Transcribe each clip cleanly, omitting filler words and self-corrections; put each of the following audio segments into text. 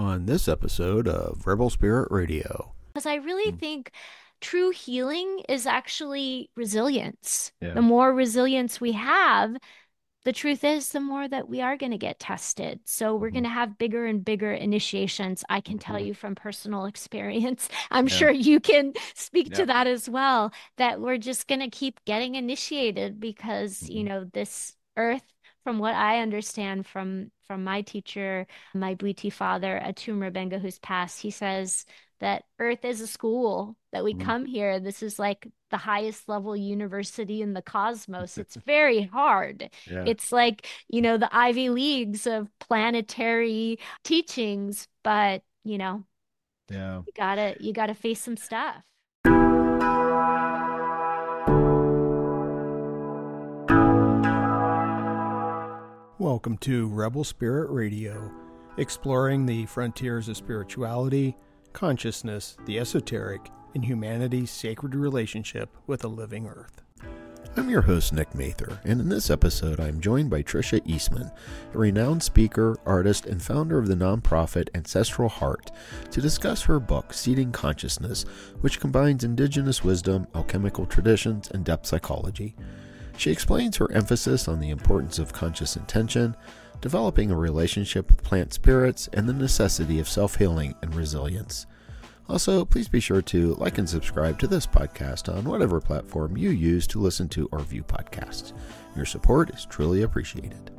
on this episode of Rebel Spirit Radio. Because I really think true healing is actually resilience. Yeah. The more resilience we have, the truth is, the more that we are going to get tested. So we're Mhm. going to have bigger and bigger initiations. I can tell Mhm. you from personal experience. I'm Yeah. sure you can speak to Yeah. that as well, that we're just going to keep getting initiated because, Mhm. this earth, from what I understand from my teacher, my Bwiti father, Atum Rabenga, who's passed, he says that earth is a school, that we Mhm. come here. This is like the highest level university in the cosmos. It's very hard. Yeah. It's like, the Ivy Leagues of planetary teachings, but, Yeah. you gotta face some stuff. Welcome to Rebel Spirit Radio, exploring the frontiers of spirituality, consciousness, the esoteric, and humanity's sacred relationship with the living earth. I'm your host, Nick Mather, and in this episode, I'm joined by Tricia Eastman, a renowned speaker, artist, and founder of the nonprofit Ancestral Heart, to discuss her book, Seeding Consciousness, which combines indigenous wisdom, alchemical traditions, and depth psychology. She explains her emphasis on the importance of conscious intention, developing a relationship with plant spirits, and the necessity of self-healing and resilience. Also, please be sure to like and subscribe to this podcast on whatever platform you use to listen to or view podcasts. Your support is truly appreciated.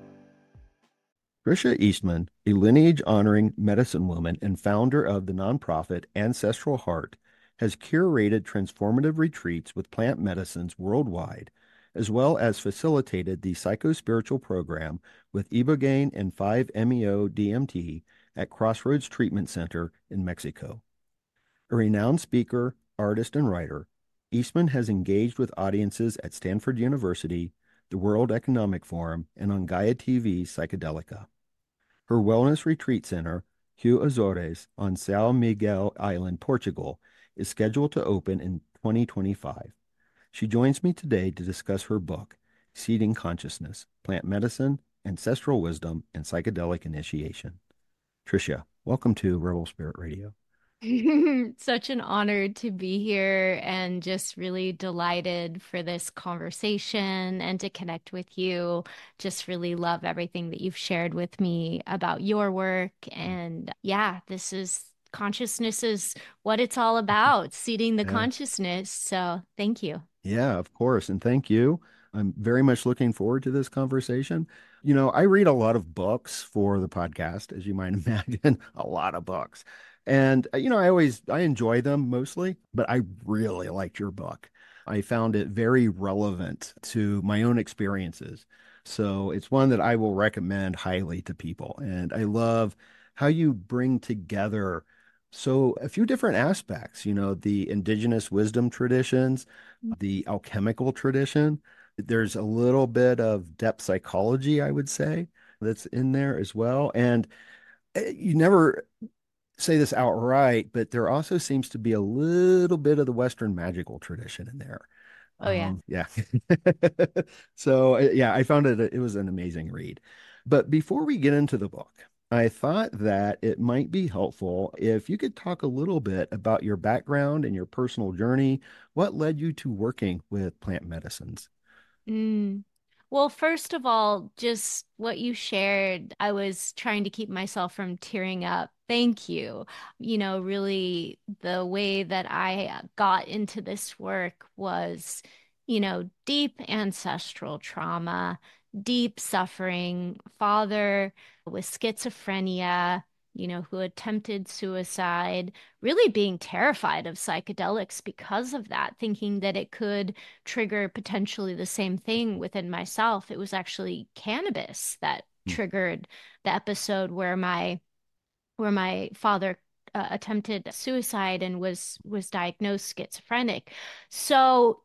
Tricia Eastman, a lineage-honoring medicine woman and founder of the nonprofit Ancestral Heart, has curated transformative retreats with plant medicines worldwide, as well as facilitated the psychospiritual program with Ibogaine and 5-MeO-DMT at Crossroads Treatment Center in Mexico. A renowned speaker, artist, and writer, Eastman has engaged with audiences at Stanford University, the World Economic Forum, and on Gaia TV's Psychedelica. Her wellness retreat center, Hugh Azores, on São Miguel Island, Portugal, is scheduled to open in 2025. She joins me today to discuss her book, Seeding Consciousness, Plant Medicine, Ancestral Wisdom, and Psychedelic Initiation. Tricia, welcome to Rebel Spirit Radio. Such an honor to be here and just really delighted for this conversation and to connect with you. Just really love everything that you've shared with me about your work. And yeah, consciousness is what it's all about, seeding the Yeah. consciousness. So thank you. Yeah, of course. And thank you. I'm very much looking forward to this conversation. I read a lot of books for the podcast, as you might imagine, a lot of books. And, I enjoy them mostly, but I really liked your book. I found it very relevant to my own experiences. So it's one that I will recommend highly to people. And I love how you bring together a few different aspects, the indigenous wisdom traditions, the alchemical tradition. There's a little bit of depth psychology, I would say, that's in there as well. And you never say this outright, but there also seems to be a little bit of the Western magical tradition in there. Oh, yeah. Yeah. So, yeah, I found it was an amazing read. But before we get into the book, I thought that it might be helpful if you could talk a little bit about your background and your personal journey. What led you to working with plant medicines? Mm. Well, first of all, just what you shared, I was trying to keep myself from tearing up. Thank you. Really the way that I got into this work was, deep ancestral trauma, deep suffering, father with schizophrenia, who attempted suicide, really being terrified of psychedelics because of that, thinking that it could trigger potentially the same thing within myself. It was actually cannabis that Hmm. triggered the episode where my father attempted suicide and was diagnosed schizophrenic. So,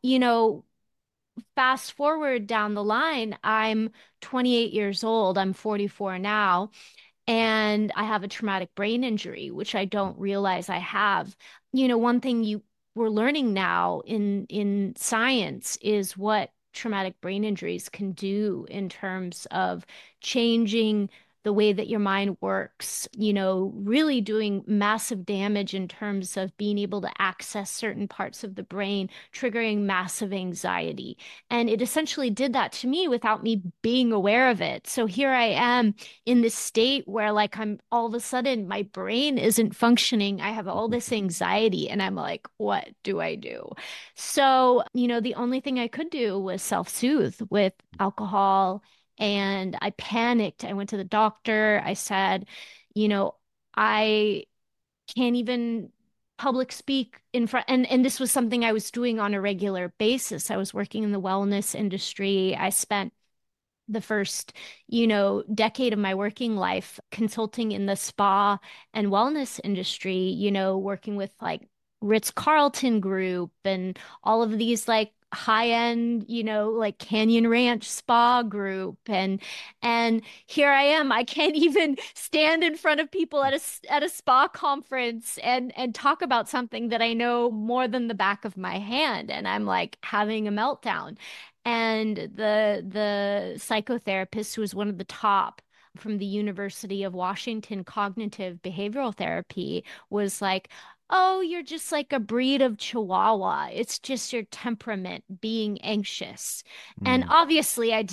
fast forward down the line, I'm 28 years old. I'm 44 now, and I have a traumatic brain injury, which I don't realize I have. One thing we're learning now in science is what traumatic brain injuries can do in terms of changing the way that your mind works, really doing massive damage in terms of being able to access certain parts of the brain, triggering massive anxiety. And it essentially did that to me without me being aware of it. So here I am in this state where, like, I'm all of a sudden my brain isn't functioning. I have all this anxiety, and I'm like, what do I do? So, the only thing I could do was self-soothe with alcohol. And I panicked. I went to the doctor. I said, you know, I can't even public speak in front. And this was something I was doing on a regular basis. I was working in the wellness industry. I spent the first, decade of my working life consulting in the spa and wellness industry, working with like Ritz-Carlton Group and all of these like high-end, like Canyon Ranch Spa Group. And here I am. I can't even stand in front of people at a spa conference and talk about something that I know more than the back of my hand. And I'm like having a meltdown. And the psychotherapist who was one of the top from the University of Washington Cognitive Behavioral Therapy was like, "Oh, you're just like a breed of Chihuahua. It's just your temperament being anxious." And Mm. obviously, I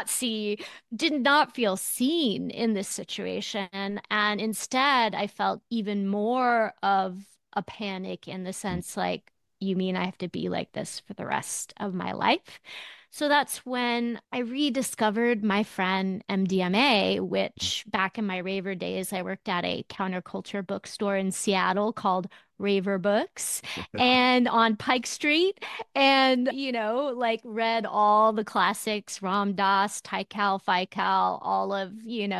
did not feel seen in this situation. And instead, I felt even more of a panic in the sense like, you mean I have to be like this for the rest of my life? So that's when I rediscovered my friend MDMA, which back in my raver days, I worked at a counterculture bookstore in Seattle called Raver Books and on Pike Street, and like read all the classics, Ram Dass, Tikal, Fikal, all of,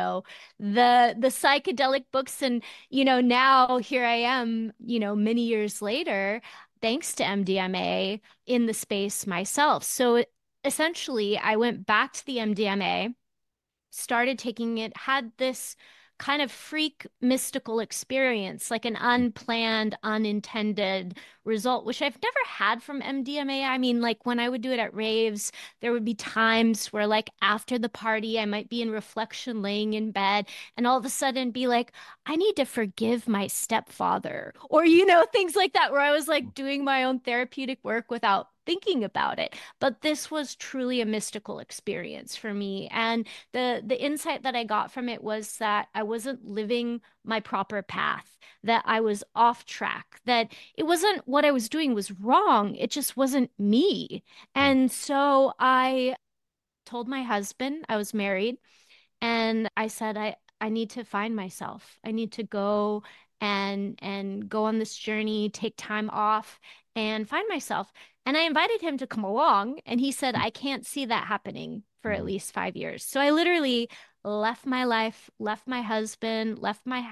the psychedelic books. And now here I am, many years later, thanks to MDMA in the space myself. So essentially, I went back to the MDMA, started taking it, had this kind of freak mystical experience, like an unplanned, unintended result, which I've never had from MDMA. I mean, like when I would do it at raves, there would be times where, like, after the party, I might be in reflection laying in bed and all of a sudden be like, I need to forgive my stepfather, or, things like that, where I was like doing my own therapeutic work without thinking about it. But this was truly a mystical experience for me. And the insight that I got from it was that I wasn't living my proper path, that I was off track, that it wasn't what I was doing was wrong. It just wasn't me. And so I told my husband, I was married, and I said, I need to find myself. I need to go and go on this journey, take time off and find myself. And I invited him to come along, and he said, I can't see that happening for at Mm. least 5 years. So I literally left my life, left my husband, left my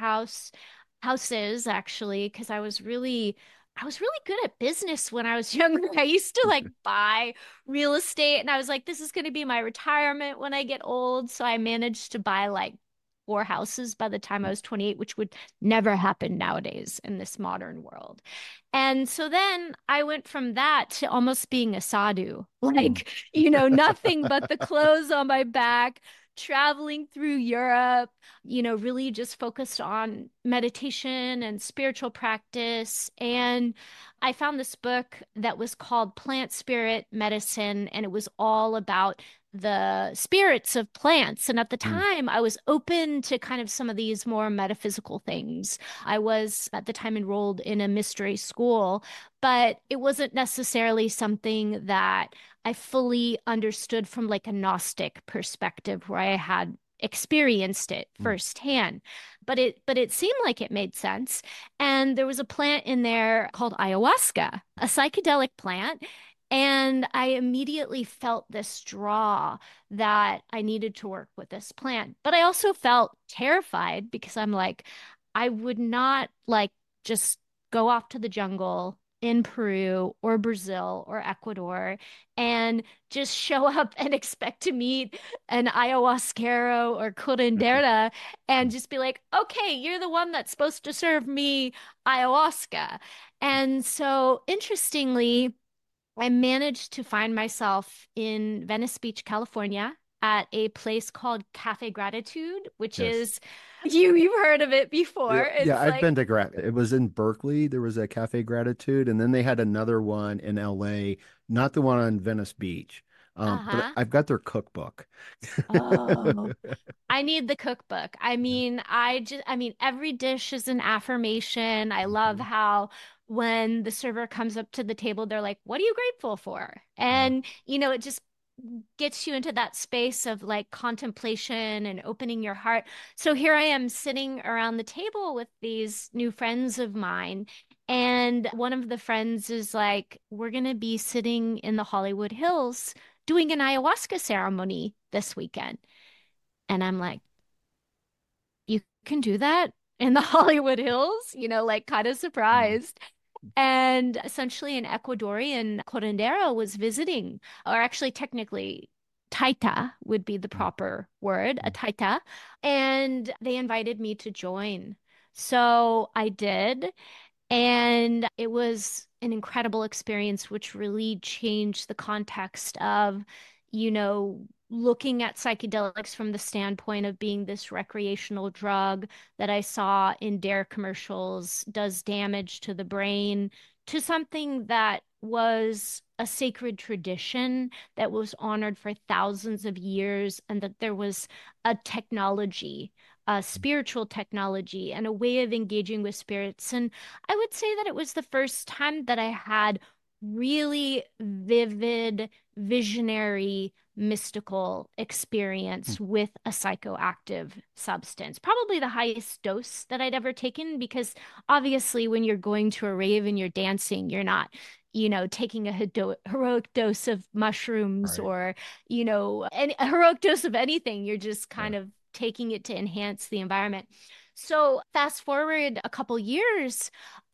houses actually, because I was really good at business when I was younger. I used to like buy real estate, and I was like, this is going to be my retirement when I get old. So I managed to buy like four houses by the time I was 28, which would never happen nowadays in this modern world. And so then I went from that to almost being a sadhu, Mm. like, nothing but the clothes on my back, traveling through Europe, really just focused on meditation and spiritual practice. And I found this book that was called Plant Spirit Medicine, and it was all about the spirits of plants. And at the Mm. time, I was open to kind of some of these more metaphysical things. I was at the time enrolled in a mystery school, but it wasn't necessarily something that I fully understood from like a Gnostic perspective where I had experienced it Mm. firsthand. But it seemed like it made sense. And there was a plant in there called ayahuasca, a psychedelic plant. And I immediately felt this draw that I needed to work with this plant. But I also felt terrified because I'm like, I would not like just go off to the jungle in Peru or Brazil or Ecuador and just show up and expect to meet an ayahuasquero or curandera and just be like, okay, you're the one that's supposed to serve me ayahuasca. And so, interestingly, I managed to find myself in Venice Beach, California, at a place called Cafe Gratitude, which Yes. is you've heard of it before. Yeah, yeah, It's I've like, been to it was in Berkeley. There was a Cafe Gratitude, and then they had another one in LA, not the one on Venice Beach. But uh-huh. I've got their cookbook. Oh. I need the cookbook. I mean, every dish is an affirmation. I love Mhm. how when the server comes up to the table, they're like, "What are you grateful for?" Yeah. And, it just gets you into that space of like contemplation and opening your heart. So here I am sitting around the table with these new friends of mine. And one of the friends is like, "We're going to be sitting in the Hollywood Hills doing an ayahuasca ceremony this weekend." And I'm like, you can do that in the Hollywood Hills, like kind of Mm. surprised. And essentially, an Ecuadorian curandero was visiting, or actually, technically, Taita would be the Mm. proper word, a Mm. Taita. And they invited me to join. So I did. And it was an incredible experience, which really changed the context of, looking at psychedelics from the standpoint of being this recreational drug that I saw in Dare commercials does damage to the brain, to something that was a sacred tradition that was honored for thousands of years, and that there was a technology, a spiritual technology, and a way of engaging with spirits. And I would say that it was the first time that I had really vivid, visionary, mystical Mm. experience with a psychoactive substance. Probably the highest dose that I'd ever taken, because obviously, when you're going to a rave and you're dancing, you're not. Taking a heroic dose of mushrooms, Right. or, a heroic dose of anything. You're just Yeah. kind of taking it to enhance the environment. So fast forward a couple years,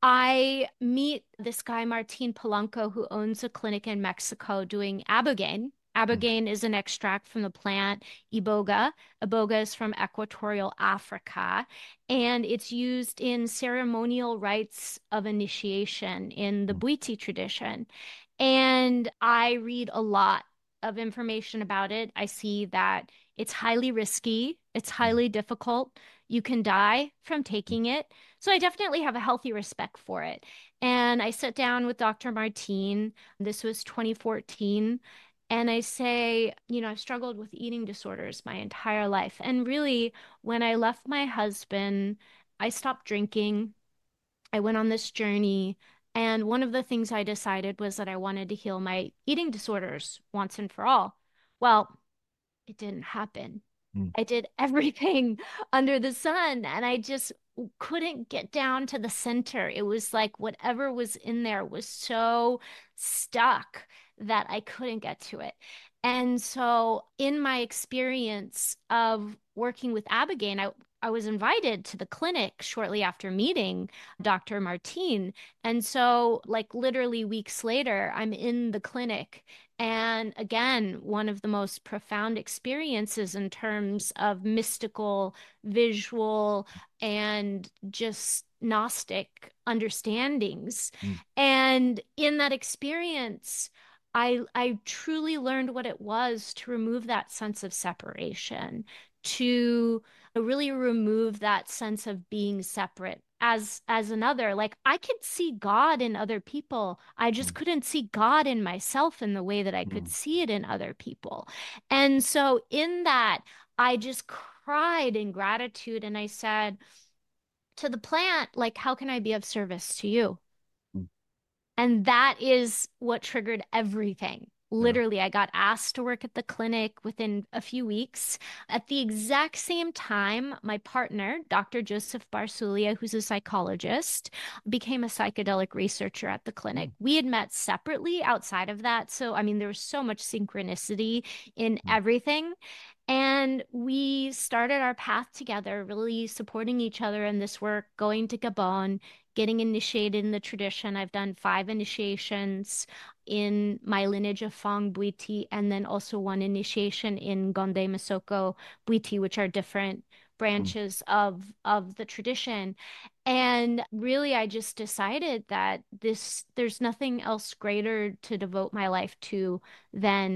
I meet this guy, Martin Polanco, who owns a clinic in Mexico doing ibogaine. Mm. Ibogaine is an extract from the plant iboga. Iboga is from equatorial Africa, and it's used in ceremonial rites of initiation in the Mm. Bwiti tradition. And I read a lot of information about it. I see that it's highly risky, it's Mm. highly difficult. You can die from Mm. taking it. So I definitely have a healthy respect for it. And I sit down with Dr. Martine. This was 2014. And I say, I've struggled with eating disorders my entire life. And really, when I left my husband, I stopped drinking. I went on this journey. And one of the things I decided was that I wanted to heal my eating disorders once and for all. Well, it didn't happen. Mm. I did everything under the sun, and I just couldn't get down to the center. It was like whatever was in there was so stuck that I couldn't get to it. And so, in my experience of working with Abigail, I was invited to the clinic shortly after meeting Dr. Martine. And so, like, literally weeks later, I'm in the clinic. And again, one of the most profound experiences in terms of mystical, visual, and just Gnostic understandings. Mm. And in that experience, I truly learned what it was to remove that sense of separation, to really remove that sense of being separate as another. Like, I could see God in other people. I just Mm. couldn't see God in myself in the way that I could Mm. see it in other people. And so in that, I just cried in gratitude, and I said to the plant, like, how can I be of service to you? Mm. And that is what triggered everything. Yeah. Literally, I got asked to work at the clinic within a few weeks. At the exact same time, my partner, Dr. Joseph Barsulia, who's a psychologist, became a psychedelic researcher at the clinic. Mm. We had met separately outside of that. So, I mean, there was so much synchronicity in Mm. everything. And we started our path together, really supporting each other in this work, going to Gabon, getting initiated in the tradition. I've done 5 initiations in my lineage of Fang Bwiti, and then also one initiation in Gonde Mesoko Bwiti, which are different Mm. branches of the tradition. And really, I just decided that there's nothing else greater to devote my life to than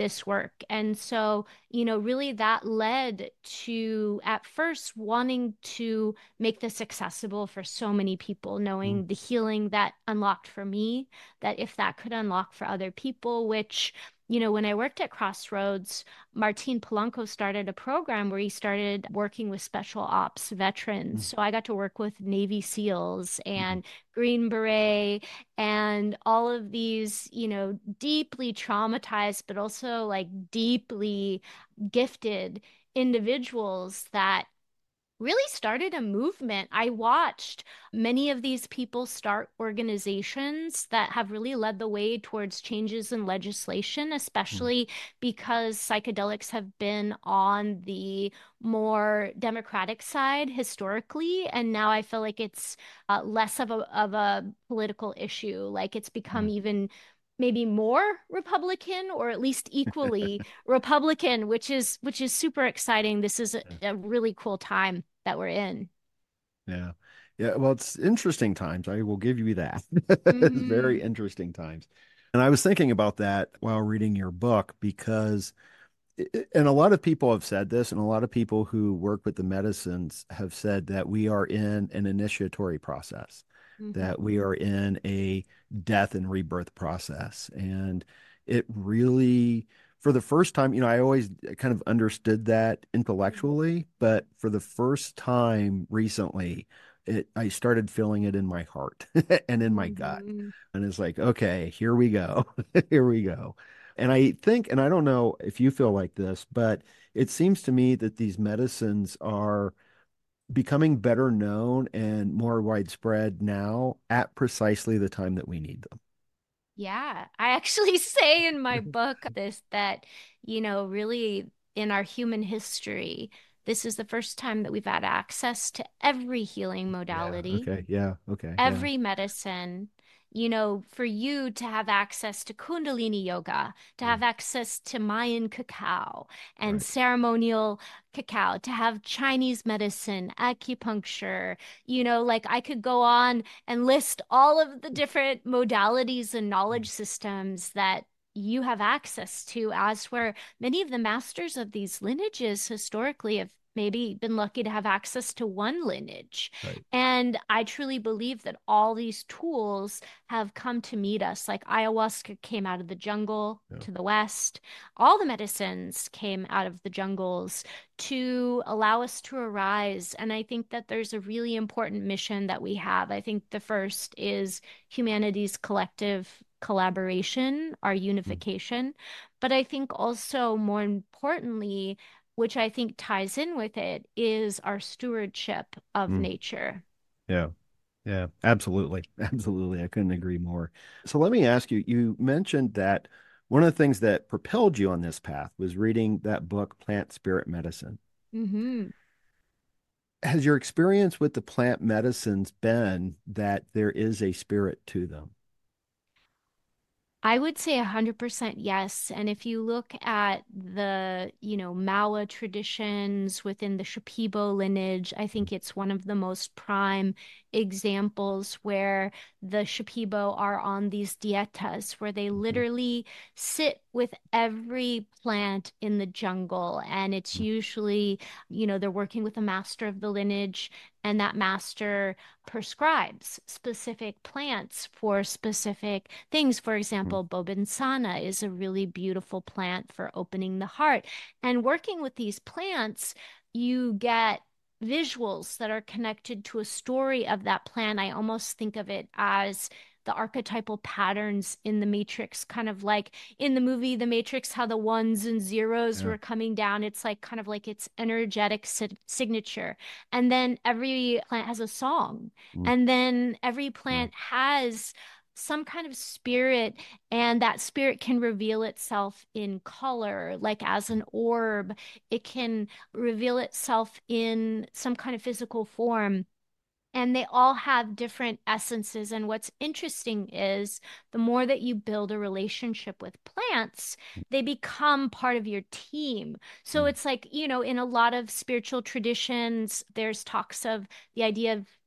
this work. And so, really that led to at first wanting to make this accessible for so many people, Mm, knowing the healing that unlocked for me, that if that could unlock for other people, which when I worked at Crossroads, Martin Polanco started a program where he started working with special ops veterans. mm, So I got to work with Navy SEALs mm, and Green Beret and all of these, deeply traumatized, but also like deeply gifted individuals that really started a movement. I watched many of these people start organizations that have really led the way towards changes in legislation, mm. especially because psychedelics have been on the more democratic side historically. And now I feel like it's less of a political issue. Like it's become Yeah. even maybe more Republican or at least equally Republican, which is super exciting. This is a really cool time that we're in. Yeah. Yeah. Well, it's interesting times. I will give you that. It's very Hmm. interesting times. And I was thinking about that while reading your book because, and a lot of people have said this, and a lot of people who work with the medicines have said that we are in an initiatory process, Hmm. that we are in a death and rebirth process. And it really, for the first time, I always kind of understood that intellectually, but for the first time recently, I started feeling it in my heart and in my gut. Hmm. And it's like, okay, here we go. Here we go. And I think, and I don't know if you feel like this, but it seems to me that these medicines are becoming better known and more widespread now at precisely the time that we need Yeah, I actually say in my book this that, really in our human history, this is the first time that we've had access to every healing Yeah. modality, Okay. Yeah. Okay. Yeah. every medicine, for you to have access to Kundalini yoga, to Mm. have access to Mayan cacao and Right. ceremonial cacao, to have Chinese medicine, acupuncture, like I could go on and list all of the different modalities and knowledge systems that you have access to, as where many of the masters of these lineages historically have maybe been lucky to have access to one lineage. Right. And I truly believe that all these tools have come to meet us. Like ayahuasca came out of the jungle Yeah. to the west. All the medicines came out of the jungles to allow us to arise. And I think that there's a really important mission that we have. I think the first is humanity's collective collaboration, our Mm. unification. But I think also more importantly, which I think ties in with it, is our stewardship of Mm. nature. Yeah. Yeah. Absolutely. Absolutely. I couldn't agree more. So let me ask you, you mentioned that one of the things that propelled you on this path was reading that book, Plant Spirit Medicine. Hmm. Has your experience with the plant medicines been that there is a spirit to them? I would say 100% yes. And if you look at the, Maua traditions within the Shipibo lineage, I think it's one of the most prime examples where the Shipibo are on these dietas where they Mhm. literally sit with every plant in the jungle. And it's usually, they're working with a master of the lineage, and that master prescribes specific plants for specific things. For Mhm. example, Bobinsana is a really beautiful plant for opening the heart. And working with these plants, you get visuals that are connected to a story of that plant. I almost think of it as the archetypal patterns in the Matrix, kind of like in the movie The Matrix, how the ones and zeros Yeah. were coming down. It's like kind of like its energetic signature. And then every plant has a song. Mm. And then every Yeah. plant has some kind of spirit, and that spirit can reveal itself in color, like as an orb. It can reveal itself in some kind of physical form. And they all have different essences. And what's interesting is the more that you build a relationship with plants, they become part of your team. So Mm. it's like, in a lot of spiritual traditions, there's talks of the idea of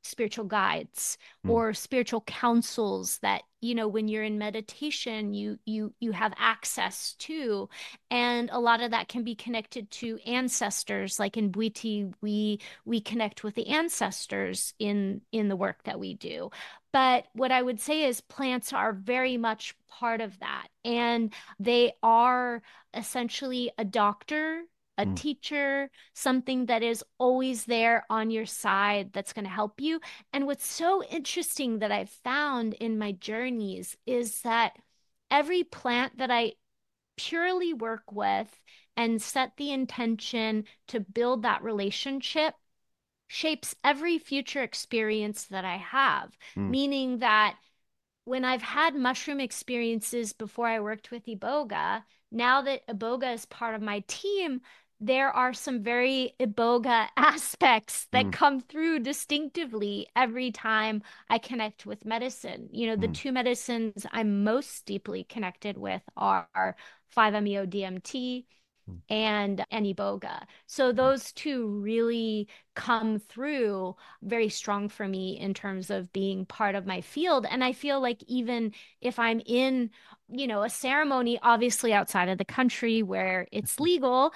spiritual guides Mm, or spiritual counsels that, when you're in meditation, you have access to. And a lot of that can be connected to ancestors. Like in Bwiti, we connect with the ancestors in the work that we do. But what I would say is plants are very much part of that. And they are essentially a doctor, a mm, teacher, something that is always there on your side that's going to help you. And what's so interesting that I've found in my journeys is that every plant that I purely work with and set the intention to build that relationship shapes every future experience that I have, mm, meaning that when I've had mushroom experiences before I worked with Iboga, now that Iboga is part of my team, there are some very Iboga aspects that mm, come through distinctively every time I connect with medicine. The mm, two medicines I'm most deeply connected with are 5-MeO DMT mm. and Iboga. So Yeah. those two really come through very strong for me in terms of being part of my field. And I feel like even if I'm in, a ceremony, obviously outside of the country where it's legal,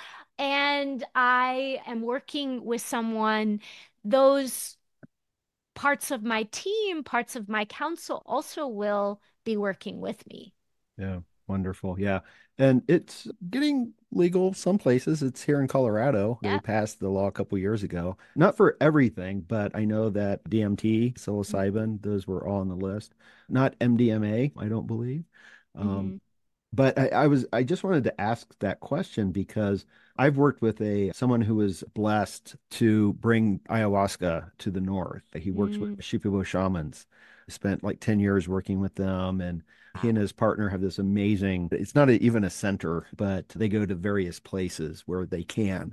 and I am working with someone, those parts of my team, parts of my council also will be working with me. Yeah, wonderful. Yeah. And it's getting legal some places. It's here in Colorado. They Yeah. passed the law a couple years ago. Not for everything, but I know that DMT, Mm-hmm. psilocybin, those were all on the list. Not MDMA, I don't believe. Um, Mm-hmm. but I just wanted to ask that question because I've worked with someone who was blessed to bring ayahuasca to the north. He works with Mm. Shipibo shamans. Spent like 10 years working with them, and he and Wow. his partner have this amazing, it's not even a center, but they go to various places where they can.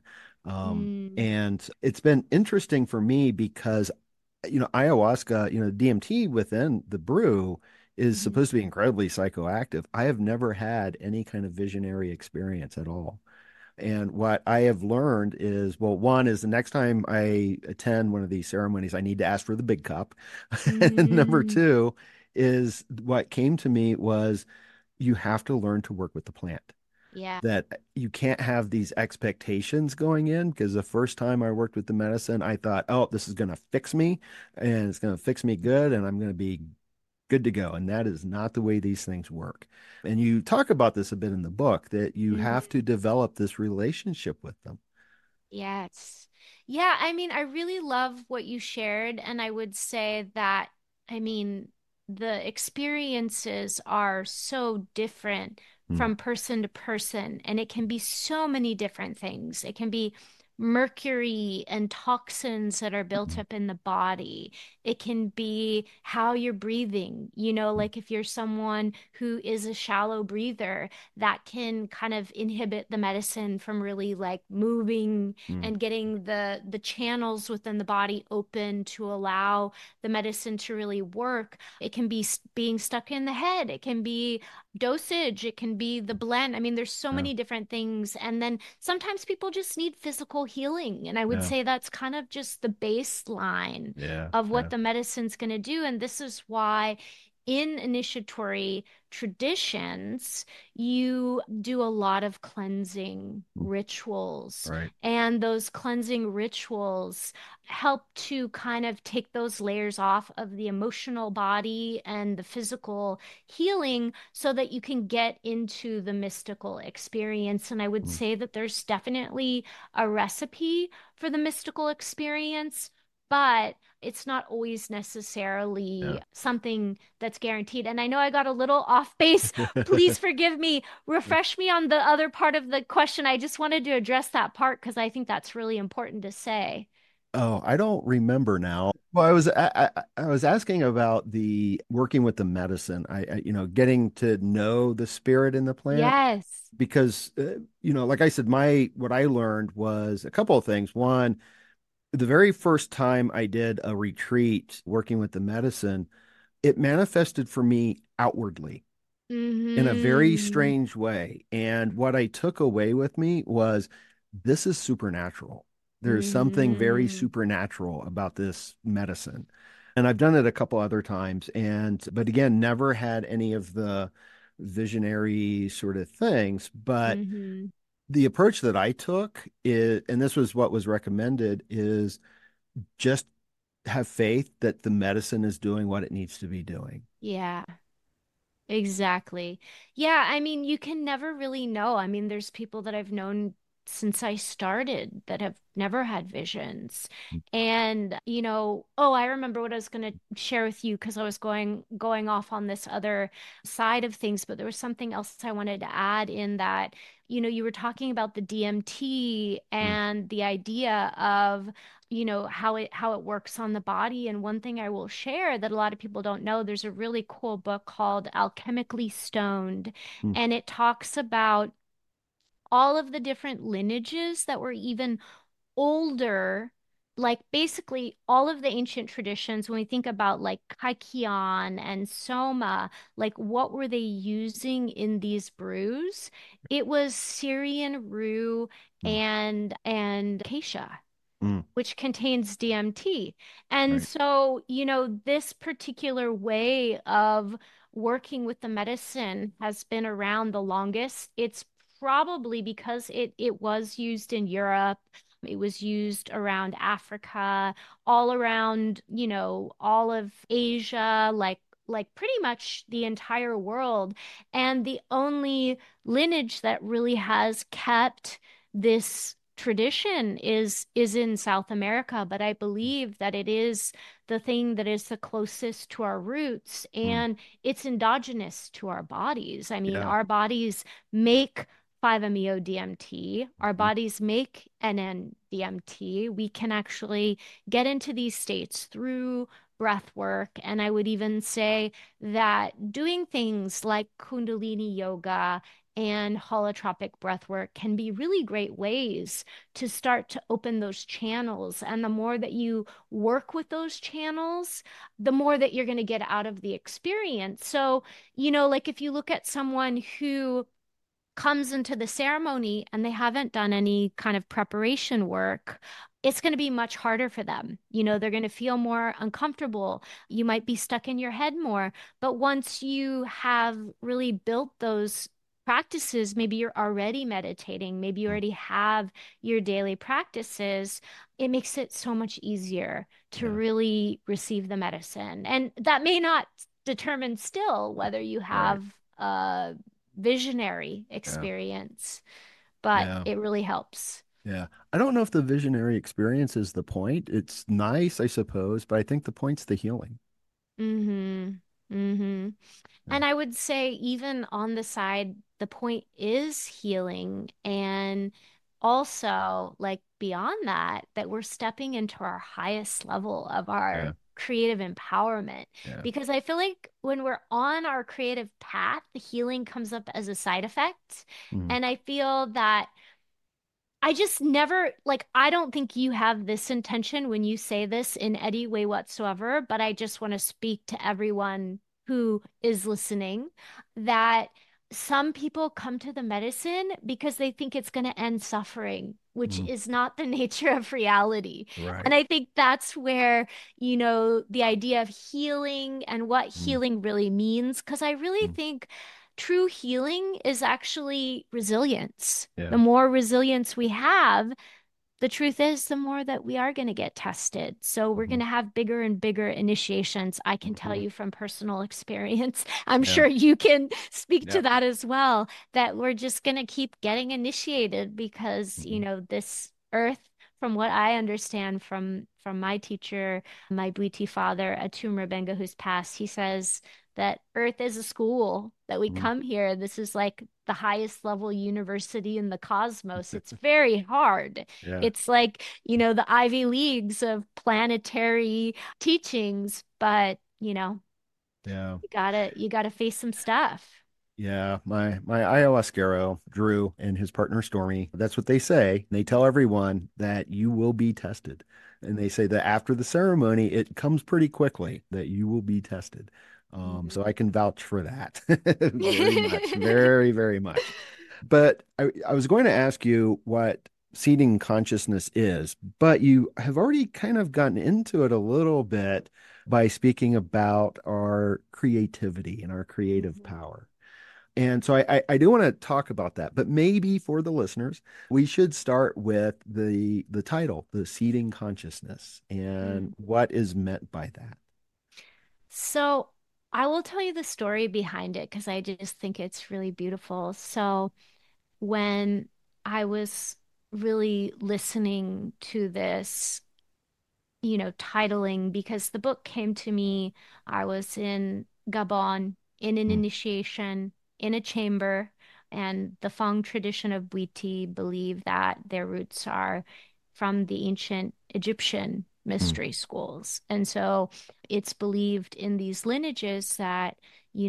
Mm. And it's been interesting for me because ayahuasca, DMT within the brew is Mhm. supposed to be incredibly psychoactive. I have never had any kind of visionary experience at all. And what I have learned is, well, one is the next time I attend one of these ceremonies, I need to ask for the big cup. And number Mm. two is what came to me was you have to learn to work with the plant, Yeah. that you can't have these expectations going in because the first time I worked with the medicine, I thought, oh, this is going to fix me and it's going to fix me good and I'm going to be good to go. And that is not the way these things work. And you talk about this a bit in the book that you have Mhm. to develop this relationship with them. Yes. Yeah, I mean, I really love what you shared, and I would say that, I mean, the experiences are so different Mm, from person to person, and it can be so many different things. It can be mercury and toxins that are built mm, up in the body. It can be how you're breathing. mm, Like if you're someone who is a shallow breather, that can kind of inhibit the medicine from really like moving mm, and getting the channels within the body open to allow the medicine to really work. It can be being stuck in the head. It can be dosage. It can be the blend. I mean, there's so yeah, many different things. And then sometimes people just need physical healing. And I would yeah, say that's kind of just the baseline yeah, of what yeah. the medicine's going to do. And this is why in initiatory traditions, you do a lot of cleansing Mm, rituals. right. And those cleansing rituals help to kind of take those layers off of the emotional body and the physical healing so that you can get into the mystical experience. And I would Mm, say that there's definitely a recipe for the mystical experience, but it's not always yeah. necessarily something that's guaranteed. And I know I got a little off base. Please forgive me. Refresh me on the other part of the question. I just wanted to address that part because I think that's really important to say. Oh, I don't remember now. Well, I was asking about the working with the medicine. Getting to know the spirit in the plant Yes. because like I said, my what I learned was a couple of things. One, the very first time I did a retreat working with the medicine, it manifested for me outwardly in a very Hmm. strange way. And what I took away with me was this is supernatural. There's something very Mm-hmm. supernatural about this medicine. And I've done it a couple other times but again, never had any of the visionary sort of things. But Mm-hmm. the approach that I took is, and this was what was recommended, is just have faith that the medicine is doing what it needs to be doing. Yeah. Exactly. Yeah, I mean, you can never really know. I mean, there's people that I've known since I started that have never had visions. And, oh, I remember what I was going to share with you because I was going off on this other side of things, but there was something else I wanted to add in that, you were talking about the DMT Mm, and the idea of how it works on the body. And one thing I will share that a lot of people don't know, there's a really cool book called Alchemically Stoned, mm, and it talks about all of the different lineages that were even older, like basically all of the ancient traditions. When we think about like Kaikian and Soma, like what were they using in these brews? It was Syrian rue mm, and acacia, mm, which contains DMT. And right. so, this particular way of working with the medicine has been around the longest. It's probably because it was used in Europe. It was used around Africa, all around, all of Asia, like pretty much the entire world. And the only lineage that really has kept this tradition is in South America, but I believe that it is the thing that is the closest to our roots, Mm, and it's endogenous to our bodies. I mean, yeah. our bodies make 5-MeO-DMT, our Mm, bodies make NN-DMT. We can actually get into these states through breath work. And I would even say that doing things like Kundalini yoga and holotropic breath work can be really great ways to start to open those channels. And the more that you work with those channels, the more that you're going to get out of the experience. So, like if you look at someone who comes into the ceremony and they haven't done any kind of preparation work, it's going to be much harder for them. They're going to feel more uncomfortable. You might be stuck in your head more. But once you have really built those practices, maybe you're already meditating, maybe you mm, already have your daily practices, it makes it so much easier to yeah. really receive the medicine. And that may not determine still whether you Right. have visionary Yeah. experience, but Yeah. it really helps. Yeah. I don't know if the visionary experience is the point. It's nice, I suppose, but I think the point's the healing. Mm-hmm. Mm-hmm. Yeah. And I would say, even on the side, the point is healing. And also, like beyond that, that we're stepping into our highest level of Yeah. our creative empowerment. Yeah. Because I feel like when we're on our creative path, the healing comes up as a side effect. Mm, And I feel that I just never, like, I don't think you have this intention when you say this in any way whatsoever, but I just want to speak to everyone who is listening that some people come to the medicine because they think it's going to end suffering, which mm, is not the nature of reality. right. And I think that's where, the idea of healing and what Mm, healing really means, because I really mm, think true healing is actually resilience. The yeah. more resilience we have, the truth is, the more that we are going to get tested. So we're Mhm, going to have bigger and bigger initiations. I can tell mhm, you from personal experience. I'm yeah. sure you can speak to Yeah. that as well, that we're just going to keep getting initiated because, Mhm, this earth, from what I understand from my teacher, my Bwiti father, Atum Rabenga, who's passed, he says that earth is a school, that we mhm, come here. This is like the highest level university in the cosmos. It's very hard. yeah. It's like, the Ivy Leagues of planetary teachings, but, Yeah. you gotta face some stuff. Yeah. My ayahuasquero, Drew, and his partner Stormy, that's what they say. They tell everyone that you will be tested. And they say that after the ceremony, it comes pretty quickly that you will be tested. So I can vouch for that very much, Mhm. very, very much. But I was going to ask you what seeding consciousness is, but you have already kind of gotten into it a little bit by speaking about our creativity and our creative Mhm. power. And so I do want to talk about that, but maybe for the listeners, we should start with the title, the seeding consciousness, and Mm. what is meant by that. So I will tell you the story behind it because I just think it's really beautiful. So when I was really listening to this, titling, because the book came to me, I was in Gabon in an Mm, initiation in a chamber, and the Fang tradition of Bwiti believe that their roots are from the ancient Egyptian mm, mystery schools. And so it's believed in these lineages that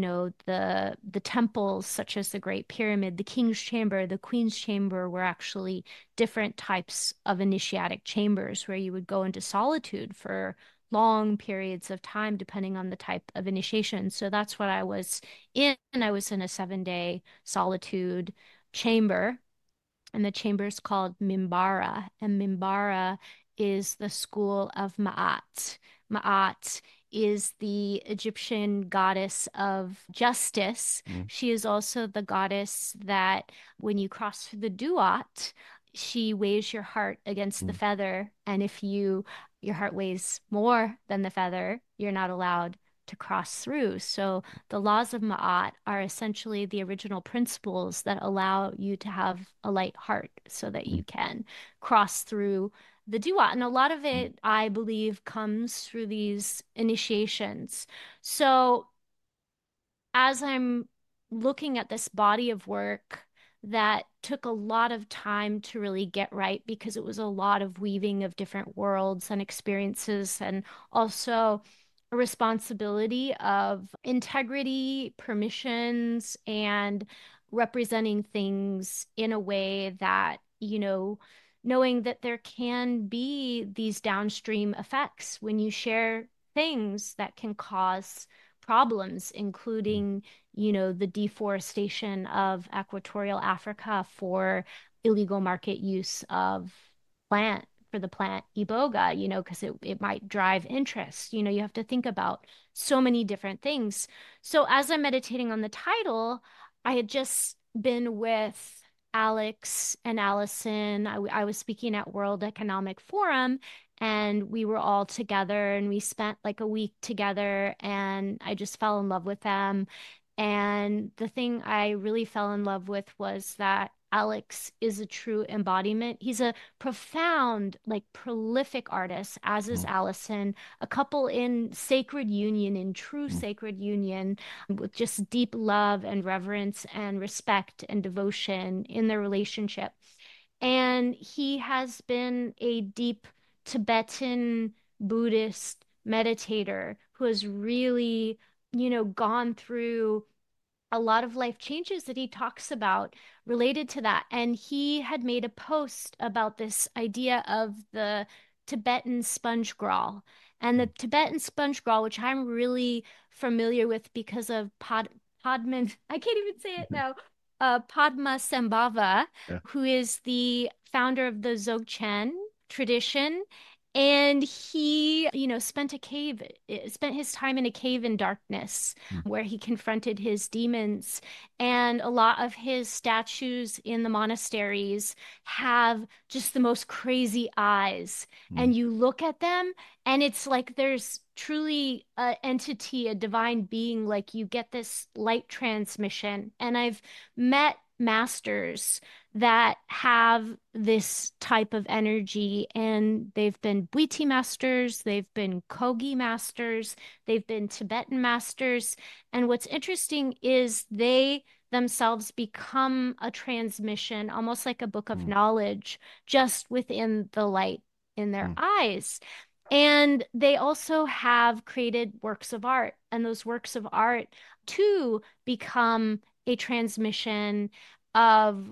the temples such as the Great Pyramid, the King's Chamber, the Queen's Chamber were actually different types of initiatic chambers where you would go into solitude for long periods of time depending on the type of initiation. So that's what I was in. I was in a 7-day solitude chamber, and the chamber is called Mimbara, and Mimbara is the school of Ma'at. Ma'at is the Egyptian goddess of justice. mm, She is also the goddess that when you cross through the duat, she weighs your heart against the mm, feather, and if your heart weighs more than the feather, you're not allowed to cross through. So the laws of Ma'at are essentially the original principles that allow you to have a light heart so that mm, you can cross through the duat. And a lot of mm, it, I believe, comes through these initiations. So as I'm looking at this body of work that took a lot of time to really get right because it was a lot of weaving of different worlds and experiences, and also a responsibility of integrity, permissions, and representing things in a way that, knowing that there can be these downstream effects when you share things that can cause problems, mm, including, the deforestation of equatorial Africa for illegal market use of plant for the plant iboga, because it might drive interest. You have to think about so many different things. So as I'm meditating on the title, I had just been with Alex and Allison. I was speaking at World Economic Forum, and we were all together and we spent like a week together, and I just fell in love with them. And the thing I really fell in love with was that Alex is a true embodiment. He's a profound, like prolific artist, as is mm, Allison, a couple in sacred union, in true mm, sacred union, with just deep love and reverence and respect and devotion in their relationship. And he has been a deep Tibetan Buddhist meditator who has really, gone through a lot of life changes that he talks about related to that. And he had made a post about this idea of the Tibetan sponge grawl. And the mm. Tibetan sponge grawl, which I'm really familiar with because of Padman, I can't even say it now, Padmasambhava, Yeah. who is the founder of the Dzogchen tradition. And he, spent his time in a cave in darkness Mm, where he confronted his demons. And a lot of his statues in the monasteries have just the most crazy eyes. mm, And you look at them, and it's like there's truly an entity, a divine being, like you get this light transmission. And I've met masters that have this type of energy, and they've been Bwiti masters, they've been Kogi masters, they've been Tibetan masters. And what's interesting is they themselves become a transmission, almost like a book of mm, knowledge, just within the light in their mm, eyes. And they also have created works of art, and those works of art too become a transmission of,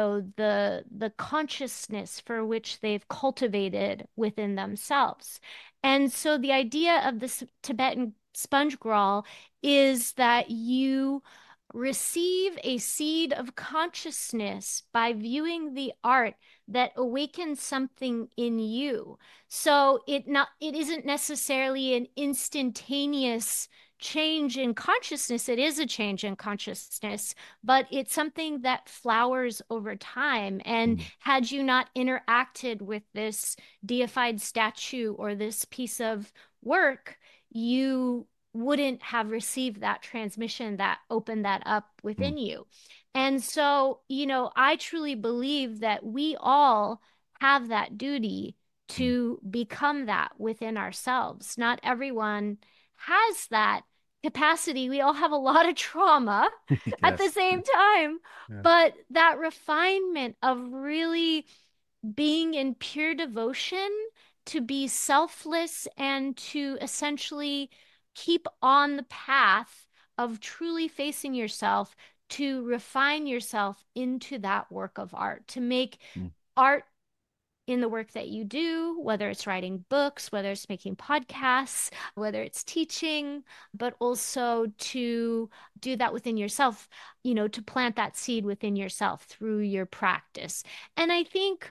the consciousness for which they've cultivated within themselves. And so the idea of this Tibetan sponge grawl is that you receive a seed of consciousness by viewing the art that awakens something in you. So it isn't necessarily an instantaneous change in consciousness. It is a change in consciousness, but it's something that flowers over time. And Mm, had you not interacted with this deified statue or this piece of work, you wouldn't have received that transmission that opened that up mm, within you. And so, I truly believe that we all have that duty mm. to become that within ourselves. Not everyone has that capacity. We all have a lot of trauma at the Yes. same time, Yeah. but that refinement of really being in pure devotion to be selfless and to essentially keep on the path of truly facing yourself, to refine yourself into that work of art, to make Mm, art in the work that you do, whether it's writing books, whether it's making podcasts, whether it's teaching, but also to do that within yourself, to plant that seed within yourself through your practice. And I think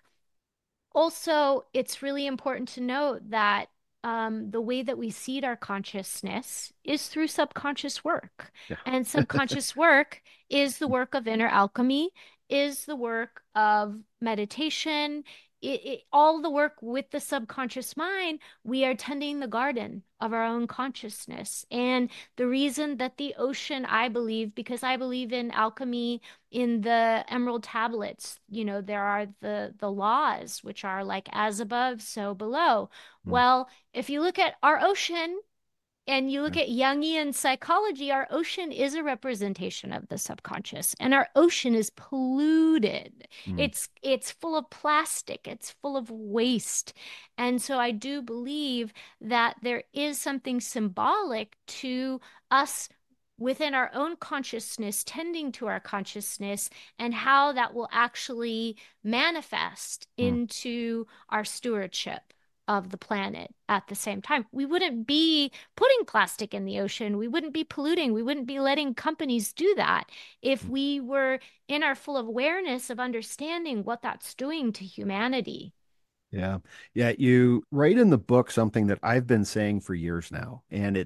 also, it's really important to note that the way that we seed our consciousness is through subconscious work. yeah. And subconscious work is the work of inner alchemy, is the work of meditation, all the work with the subconscious mind. We are tending the garden of our own consciousness. And the reason that the ocean, I believe, because I believe in alchemy in the emerald tablets, there are the laws which are like as above so below. Mm, Well, if you look at our ocean and you look yeah. at Jungian psychology, our ocean is a representation of the subconscious, and our ocean is polluted. Mm, It's full of plastic, it's full of waste. And so I do believe that there is something symbolic to us within our own consciousness, tending to our consciousness, and how that will actually manifest mm. into our stewardship of the planet at the same time. We wouldn't be putting plastic in the ocean. We wouldn't be polluting. We wouldn't be letting companies do that if Mm. we were in our full awareness of understanding what that's doing to humanity. Yeah. Yeah. You write in the book something that I've been saying for years now, and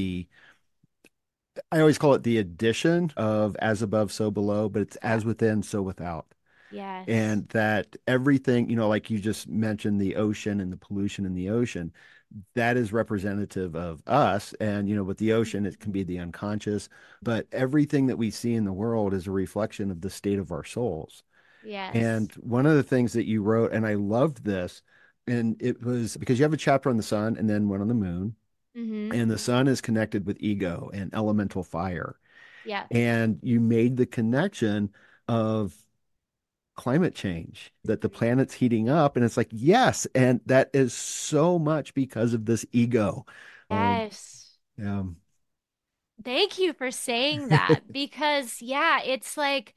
I always call it the addition of as above, so below, but it's Yeah. as within, so without. Yes. And that everything, like you just mentioned, the ocean and the pollution in the ocean, that is representative of us. And, with the ocean, it can be the unconscious, but everything that we see in the world is a reflection of the state of our souls. Yes. And one of the things that you wrote, and I loved this, and it was because you have a chapter on the sun and then one on the moon, Mm-hmm. and the sun is connected with ego and elemental fire. Yeah. And you made the connection of climate change, that the Mhm. planet's heating up. And it's like, yes. And that is so much because of this ego. Um, Yes. um, Thank you for saying that because yeah, it's like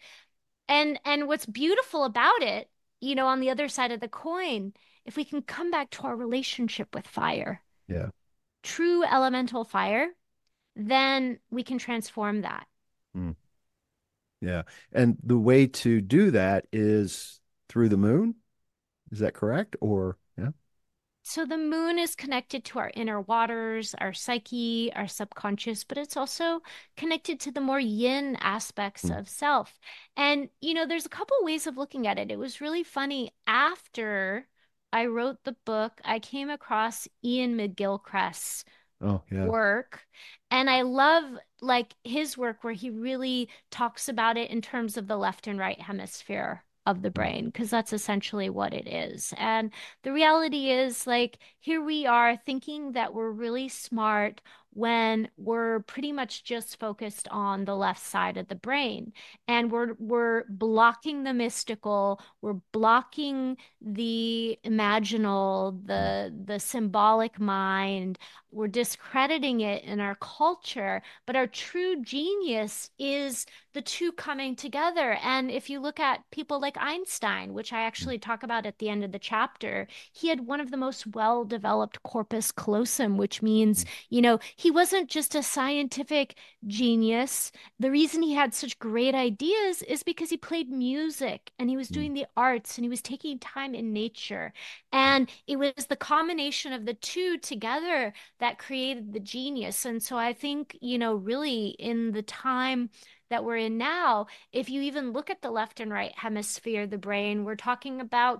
and what's beautiful about it, on the other side of the coin, if we can come back to our relationship with fire, yeah. true elemental fire, then we can transform that. Mm, yeah. And the way to do that is through the moon. Is that correct? Or, yeah. So the moon is connected to our inner waters, our psyche, our subconscious, but it's also connected to the more yin aspects Mm. of self. And, there's a couple ways of looking at it. It was really funny. After I wrote the book, I came across Ian McGilchrist's Oh, yeah. work. And I love like his work where he really talks about it in terms of the left and right hemisphere of the Mm, brain, because that's essentially what it is. And the reality is like here we are thinking that we're really smart when we're pretty much just focused on the left side of the brain. And we're blocking the mystical, we're blocking the imaginal, mm, the symbolic mind, we're discrediting it in our culture, but our true genius is the two coming together. And if you look at people like Einstein, which I mm, actually talk about at the end of the chapter, he had one of the most well-developed corpus callosum, which means, mm, he wasn't just a scientific genius. The reason he had such great ideas is because he played music and he was Mm. doing the arts and he was taking time in nature. And it was the combination of the two together that created the genius. And so I think, really in the time that we're in now, if you even look at the left and right hemisphere of the brain, we're talking about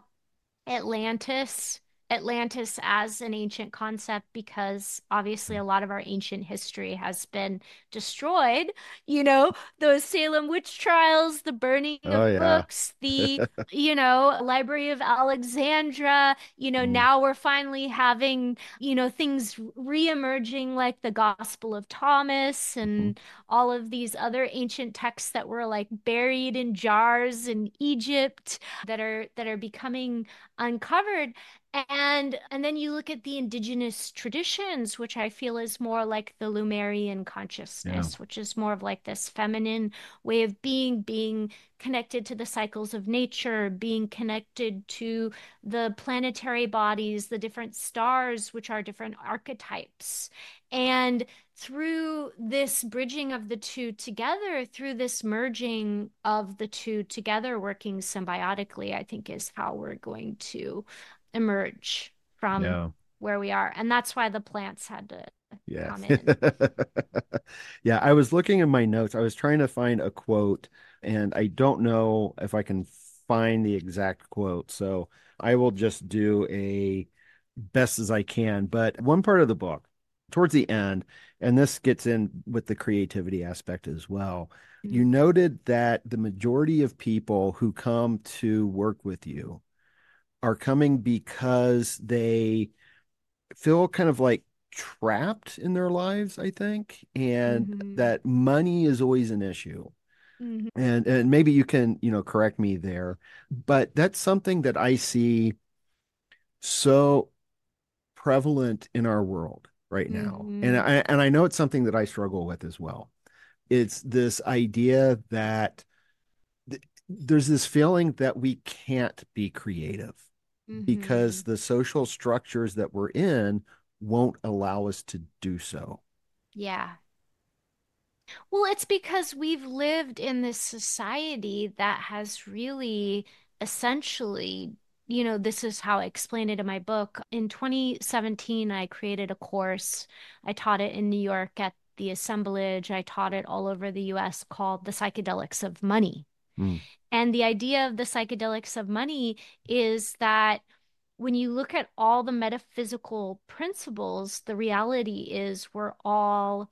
Atlantis. Atlantis as an ancient concept because obviously a lot of our ancient history has been destroyed. Those Salem witch trials, the burning Oh of yeah. books, the Library of Alexandria. Mm. Now we're finally having, things reemerging like the Gospel of Thomas Mhm. and all of these other ancient texts that were like buried in jars in Egypt that are becoming uncovered. And then you look at the indigenous traditions, which I feel is more like the Lumerian Yeah. consciousness, which is more of like this feminine way of being connected to the cycles of nature, being connected to the planetary bodies, the different stars, which are different archetypes. And through this bridging of the two together, through this merging of the two together, working symbiotically, I think is how we're going to emerge from Yeah. where we are. And that's why the plants had to Yeah. come in. Yeah, I was looking in my notes. I was trying to find a quote, and I don't know if I can find the exact quote. So I will just do a best as I can. But one part of the book, towards the end, and this gets in with the creativity aspect as well, you Mm. noted that the majority of people who come to work with you are coming because they feel kind of like trapped in their lives, I think, and Mm-hmm. that money is always an issue. Mm-hmm. And maybe you can, correct me there, but that's something that I see so prevalent in our world right now. And Mm-hmm. I know it's something that I struggle with as well. It's this idea that there's this feeling that we can't be creative Mm-hmm. because the social structures that we're in won't allow us to do so. Yeah. Well, it's because we've lived in this society that has really essentially, this is how I explain it in my book. In 2017, I created a course. I taught it in New York at the assemblage. I taught it all over the US called The Psychedelics of Money. Mm, And the idea of the psychedelics of money is that when you look at all the metaphysical principles, the reality is we're all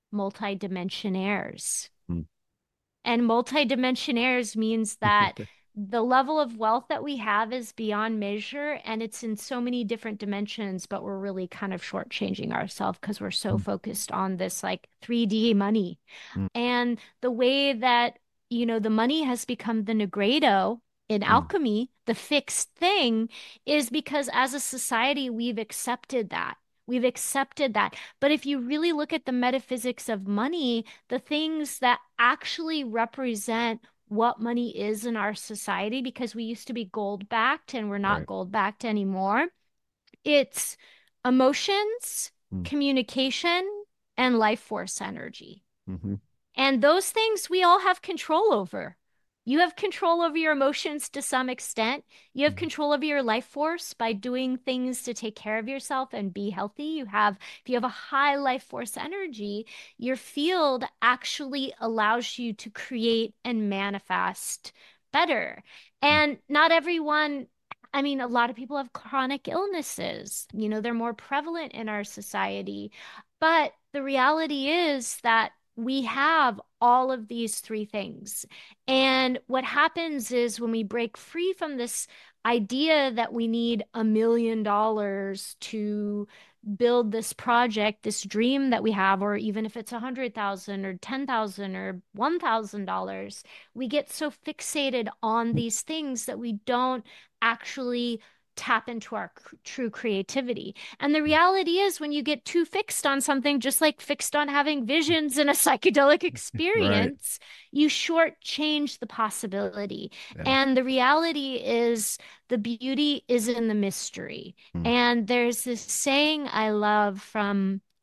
multidimensionaires. mm, And multidimensionaires means that the level of wealth that we have is beyond measure and it's in so many different dimensions, but we're really kind of shortchanging ourselves because we're so mm, focused on this like 3D money. mm, And the way that, the money has become the Negredo in mm, alchemy, the fixed thing, is because as a society, we've accepted that. We've accepted that. But if you really look at the metaphysics of money, the things that actually represent what money is in our society, because we used to be gold backed and we're not right. gold backed anymore, it's emotions, Mm, communication, and life force energy. mhm, And those things we all have control over. You have control over your emotions to some extent. You have mm, control over your life force by doing things to take care of yourself and be healthy. If you have a high life force energy, your field actually allows you to create and manifest better. mm, And not everyone, I mean, a lot of people have chronic illnesses. They're more prevalent in our society. But the reality is that we have all of these three things. And what happens is when we break free from this idea that we need $1 million to build this project, this dream that we have, or even if it's 100,000 or 10,000 or $1,000, we get so fixated on these things that we don't actually tap into our true creativity. And the reality is, when you get too fixed on something, just like fixed on having visions in a psychedelic right. experience, you shortchange the possibility. Yeah. And the reality is, the beauty is in the mystery. Mm, And there's this saying I love from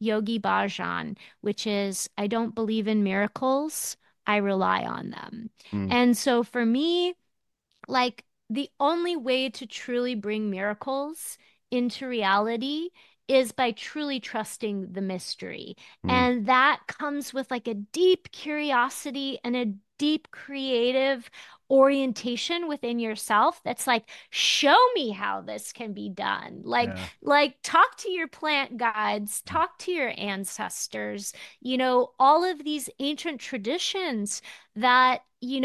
Yogi Bhajan, which is, I don't believe in miracles, I rely on them. Mm, And so for me, like the only way to truly bring miracles into reality is by truly trusting the mystery. mm, And that comes with like a deep curiosity and a deep creative orientation within yourself that's like, show me how this can be done. yeah. Like talk to your plant guides, talk to your ancestors, all of these ancient traditions that,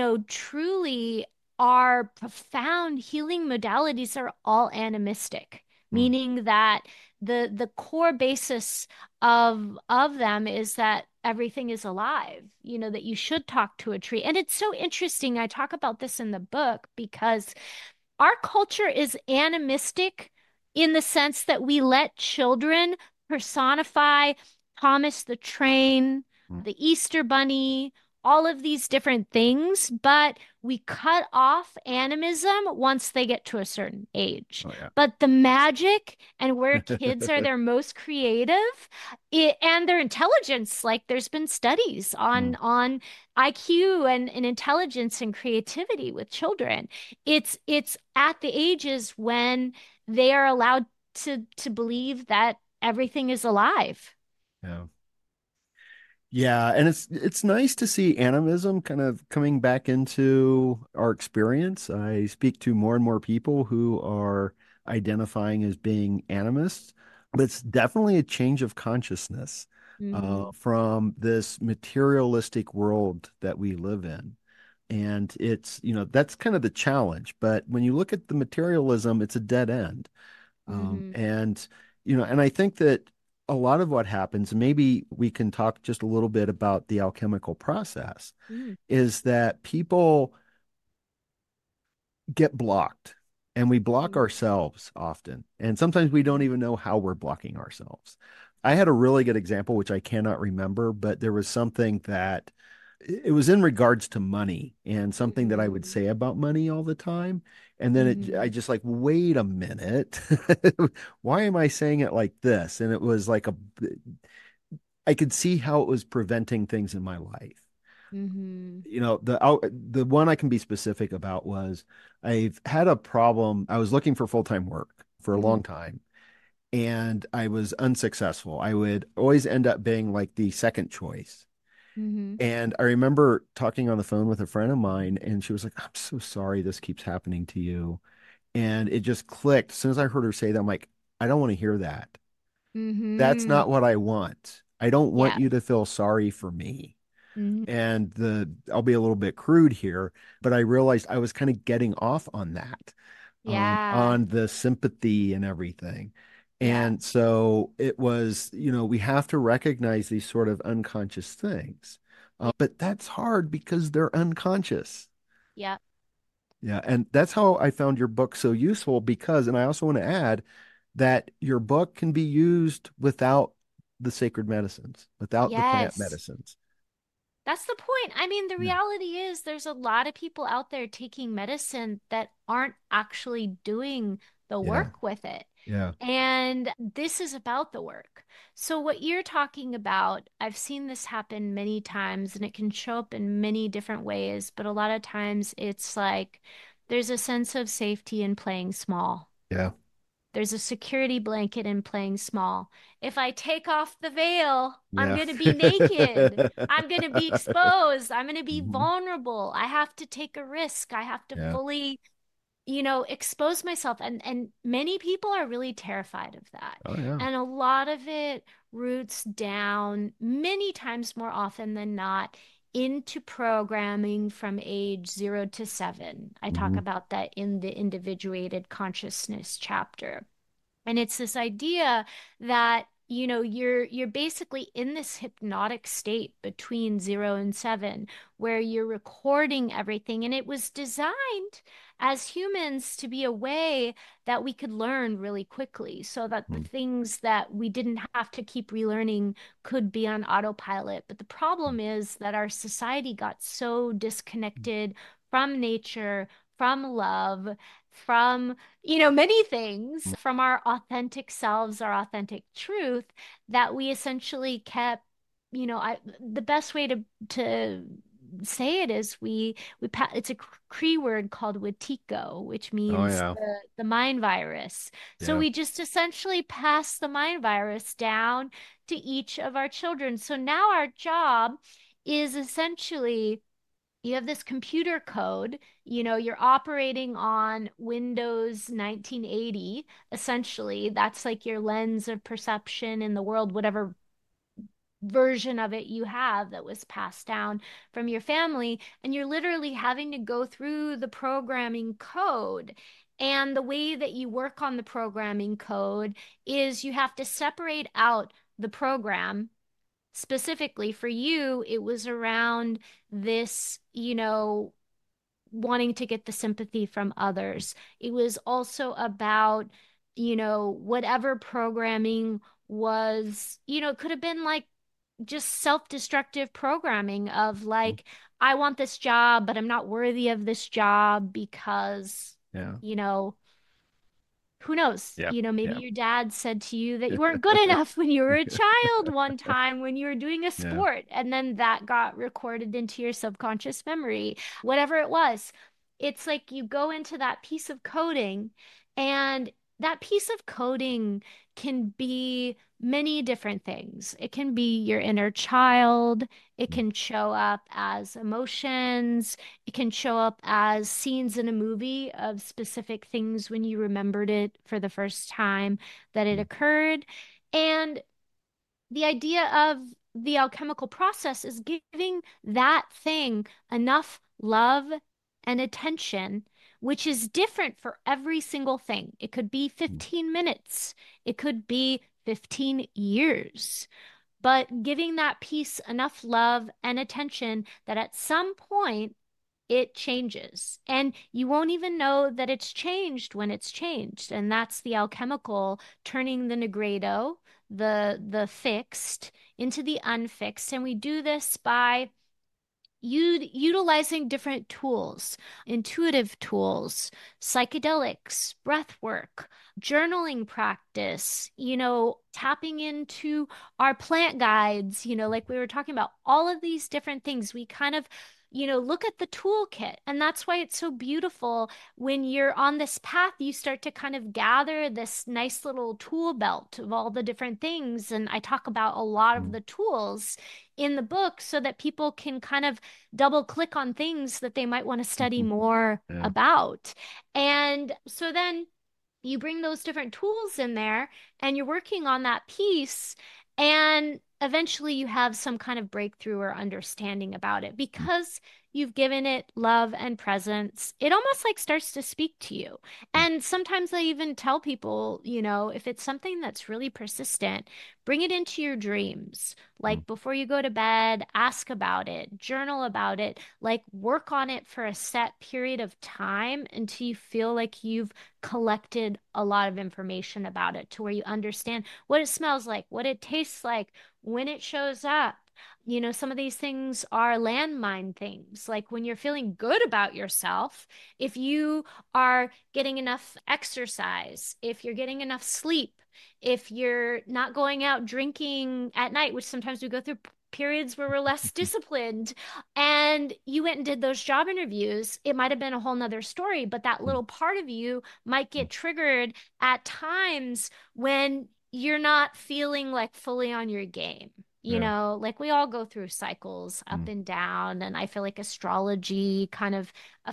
truly our profound healing modalities are all animistic, Mm, meaning that the core basis of them is that everything is alive, that you should talk to a tree. And it's so interesting. I talk about this in the book because our culture is animistic in the sense that we let children personify Thomas the Train, mm. the Easter Bunny, all of these different things, but we cut off animism once they get to a certain age. Oh, yeah. But the magic and where kids are their most creative, and their intelligence, like there's been studies on Mm, IQ and intelligence and creativity with children. It's at the ages when they are allowed to believe that everything is alive. yeah. Yeah, and it's nice to see animism kind of coming back into our experience. I speak to more and more people who are identifying as being animists, but it's definitely a change of consciousness Hmm. from this materialistic world that we live in. And it's, that's kind of the challenge. But when you look at the materialism, it's a dead end. Hmm. And I think that a lot of what happens, maybe we can talk just a little bit about the alchemical process, Hmm. is that people get blocked and we block Hmm. ourselves often. And sometimes we don't even know how we're blocking ourselves. I had a really good example, which I cannot remember, but there was something that it was in regards to money and something that I would Hmm. say about money all the time. And then I Hmm. just like, wait a minute. Why am I saying it like this? And it was like I could see how it was preventing things in my life. Hmm. The one I can be specific about was I've had a problem. I was looking for full-time work for a Hmm. long time and I was unsuccessful. I would always end up being like the second choice. Hmm. And I remember talking on the phone with a friend of mine, and she was like, I'm so sorry this keeps happening to you. And it just clicked. As soon as I heard her say that, I'm like, I don't want to hear that. That's Hmm. not what I want. I don't want Yeah. you to feel sorry for me. Hmm. And I'll be a little bit crude here, but I realized I was kind of getting off on that, Yeah. on the sympathy and everything. Yeah. And so it was, we have to recognize these sort of unconscious things. Yeah. But that's hard because they're unconscious. Yeah. Yeah. And that's how I found your book so useful because, and I also want to add that your book can be used without the sacred medicines, without the plant Yes. medicines. That's the point. I mean, the Yeah. reality is there's a lot of people out there taking medicine that aren't actually doing the Yeah. work with it. Yeah. And this is about the work. So, what you're talking about, I've seen this happen many times and it can show up in many different ways, but a lot of times it's like there's a sense of safety in playing small. Yeah. There's a security blanket in playing small. If I take off the veil, I'm Yeah. going to be naked. I'm going to be exposed. I'm going to be Mhm. vulnerable. I have to take a risk. I have to Yeah. fully, expose myself. And many people are really terrified of that. Oh, yeah. And a lot of it roots down many times more often than not into programming from age 0 to 7. I talk Hmm. about that in the individuated consciousness chapter. And it's this idea that, you're basically in this hypnotic state between 0 and 7, where you're recording everything. And it was designed as humans to be a way that we could learn really quickly so that the things that we didn't have to keep relearning could be on autopilot. But the problem is that our society got so disconnected from nature, from love, from, many things from our authentic selves, our authentic truth that we essentially kept, the best way to say it is it's a Cree word called Wetiko, which Oh means yeah. the mind virus. So Yeah. we just essentially pass the mind virus down to each of our children. So now our job is essentially you have this computer code, you're operating on Windows 1980, essentially. That's like your lens of perception in the world, whatever version of it you have that was passed down from your family. And you're literally having to go through the programming code. And the way that you work on the programming code is you have to separate out the program. Specifically for you, it was around this, wanting to get the sympathy from others. It was also about, whatever programming was, it could have been like just self-destructive programming of like, I want this job, but I'm not worthy of this job because, Yeah. you know, who knows? Yeah. Maybe Yeah. your dad said to you that you weren't good enough when you were a child one time when you were doing a Yeah. sport, and then that got recorded into your subconscious memory, whatever it was. It's like you go into that piece of coding, and that piece of coding can be many different things. It can be your inner child, it can show up as emotions. It can show up as scenes in a movie of specific things when you remembered it for the first time that it occurred. And the idea of the alchemical process is giving that thing enough love and attention, which is different for every single thing. It could be 15 minutes, it could be 15 years, but giving that piece enough love and attention that at some point it changes. And you won't even know that it's changed when it's changed. And that's the alchemical turning the negredo, the fixed, into the unfixed. And we do this by utilizing different tools, intuitive tools, psychedelics, breath work, journaling practice, tapping into our plant guides, like we were talking about, all of these different things. We kind of, look at the toolkit. And that's why it's so beautiful when you're on this path, you start to kind of gather this nice little tool belt of all the different things. And I talk about a lot of Mm. the tools in the book so that people can kind of double click on things that they might want to study more Yeah. about. And so then you bring those different tools in there and you're working on that piece, and eventually you have some kind of breakthrough or understanding about it because you've given it love and presence. It almost like starts to speak to you. And sometimes I even tell people, if it's something that's really persistent, bring it into your dreams. Like before you go to bed, ask about it, journal about it, like work on it for a set period of time until you feel like you've collected a lot of information about it to where you understand what it smells like, what it tastes like, when it shows up. Some of these things are landmine things. Like when you're feeling good about yourself, if you are getting enough exercise, if you're getting enough sleep, if you're not going out drinking at night, which sometimes we go through periods where we're less disciplined, and you went and did those job interviews, it might have been a whole nother story, but that little part of you might get triggered at times when you're not feeling like fully on your game. Yeah. Like we all go through cycles up Mm. and down, and I feel like astrology kind of,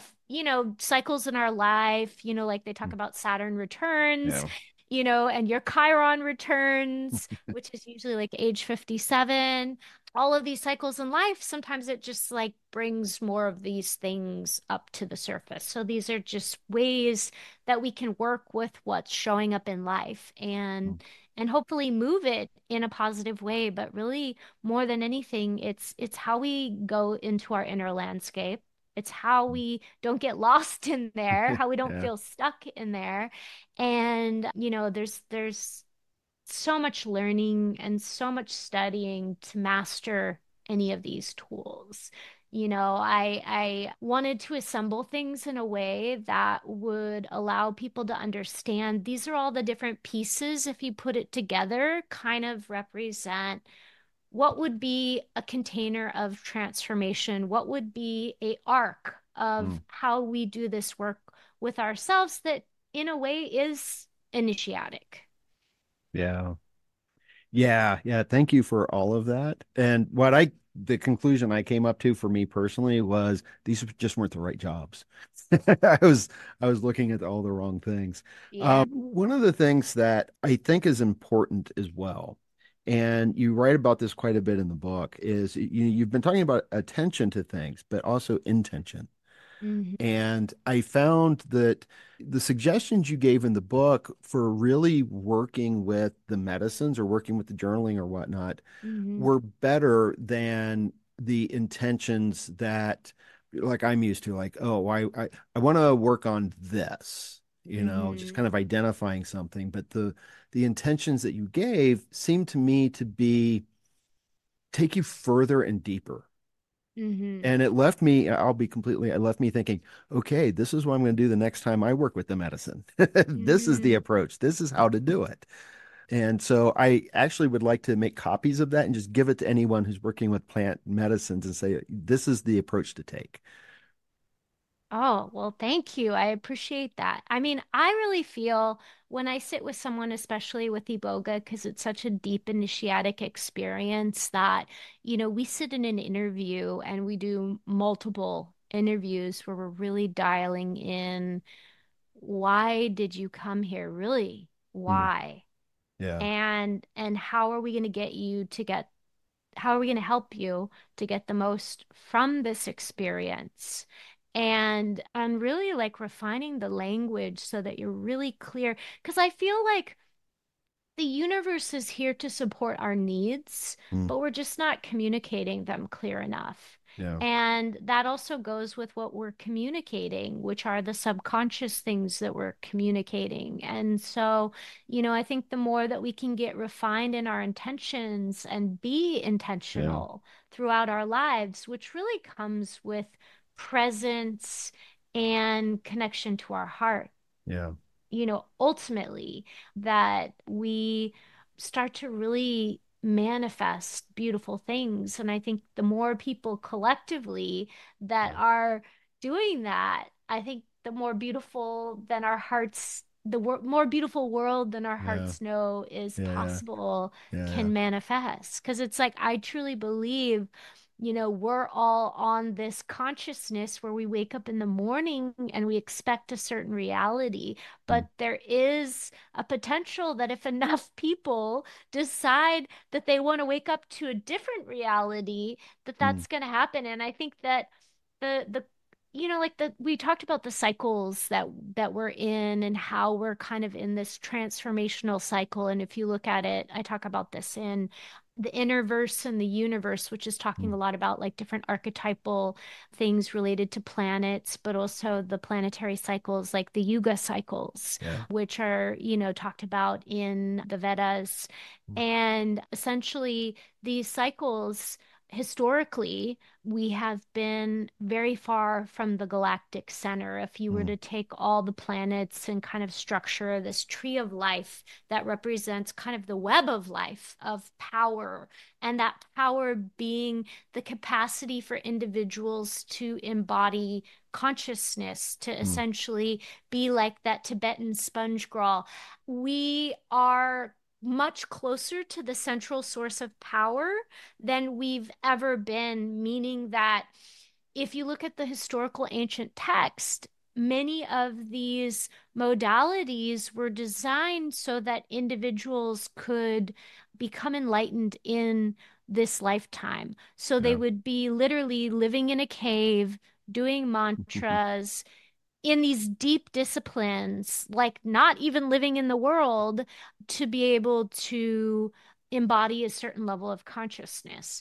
cycles in our life, like they talk about Saturn returns, Yeah. and your Chiron returns, which is usually like age 57. All of these cycles in life, sometimes it just like brings more of these things up to the surface. So these are just ways that we can work with what's showing up in life and hopefully move it in a positive way. But really, more than anything, it's how we go into our inner landscape. It's how we don't get lost in there, how we don't Yeah. feel stuck in there. And, there's so much learning and so much studying to master any of these tools. I wanted to assemble things in a way that would allow people to understand these are all the different pieces, if you put it together, kind of represent what would be a container of transformation, what would be a arc of Mm, how we do this work with ourselves that in a way is initiatic. yeah. Yeah, yeah. Thank you for all of that. And the conclusion I came up to for me personally was these just weren't the right jobs. I was, I was looking at all the wrong things. Yeah. One of the things that I think is important as well, and you write about this quite a bit in the book, is you've been talking about attention to things, but also intention. Hmm. And I found that the suggestions you gave in the book for really working with the medicines or working with the journaling or whatnot Hmm. were better than the intentions that, like I'm used to, like, oh, I want to work on this, just Hmm. kind of identifying something. But the intentions that you gave seemed to me to be take you further and deeper. Hmm. And it left me thinking, okay, this is what I'm going to do the next time I work with the medicine. This is the Hmm. approach. This is how to do it. And so I actually would like to make copies of that and just give it to anyone who's working with plant medicines and say, this is the approach to take. Oh, well, thank you. I appreciate that. I mean, I really feel when I sit with someone, especially with Iboga, because it's such a deep initiatic experience that, we sit in an interview and we do multiple interviews where we're really dialing in, why did you come here? Really? Mm, Why? yeah, And how are we going to get you to get how are we going to help you to get the most from this experience? And really like refining the language so that you're really clear. Because I feel like the universe is here to support our needs, mm, but we're just not communicating them clear enough. yeah, And that also goes with what we're communicating, which are the subconscious things that we're communicating. And so, I think the more that we can get refined in our intentions and be yeah, intentional throughout our lives, which really comes with presence and connection to our heart, yeah, ultimately that we start to really manifest beautiful things. And I think the more people collectively that yeah, are doing that, I think the more beautiful than our hearts, more beautiful world than our yeah, hearts know is yeah, yeah, possible yeah, yeah. can manifest. Because it's like, I truly believe we're all on this consciousness where we wake up in the morning and we expect a certain reality. Mm, But there is a potential that if enough people decide that they want to wake up to a different reality, that mm, that's going to happen. And I think that the like we talked about the cycles that we're in and how we're kind of in this transformational cycle. And if you look at it, I talk about this in the innerverse and the universe, which is talking mm, a lot about like different archetypal things related to planets, but also the planetary cycles, like the Yuga cycles, yeah, which are, talked about in the Vedas. mm, And essentially, these cycles, historically, we have been very far from the galactic center. If you were mm, to take all the planets and kind of structure this tree of life that represents kind of the web of life, of power, and that power being the capacity for individuals to embody consciousness, to mm, essentially be like that Tibetan sponge crawl. We are much closer to the central source of power than we've ever been, meaning that if you look at the historical ancient text, many of these modalities were designed so that individuals could become enlightened in this lifetime. So they yeah. would be literally living in a cave, doing mantras, in these deep disciplines, like not even living in the world, to be able to embody a certain level of consciousness.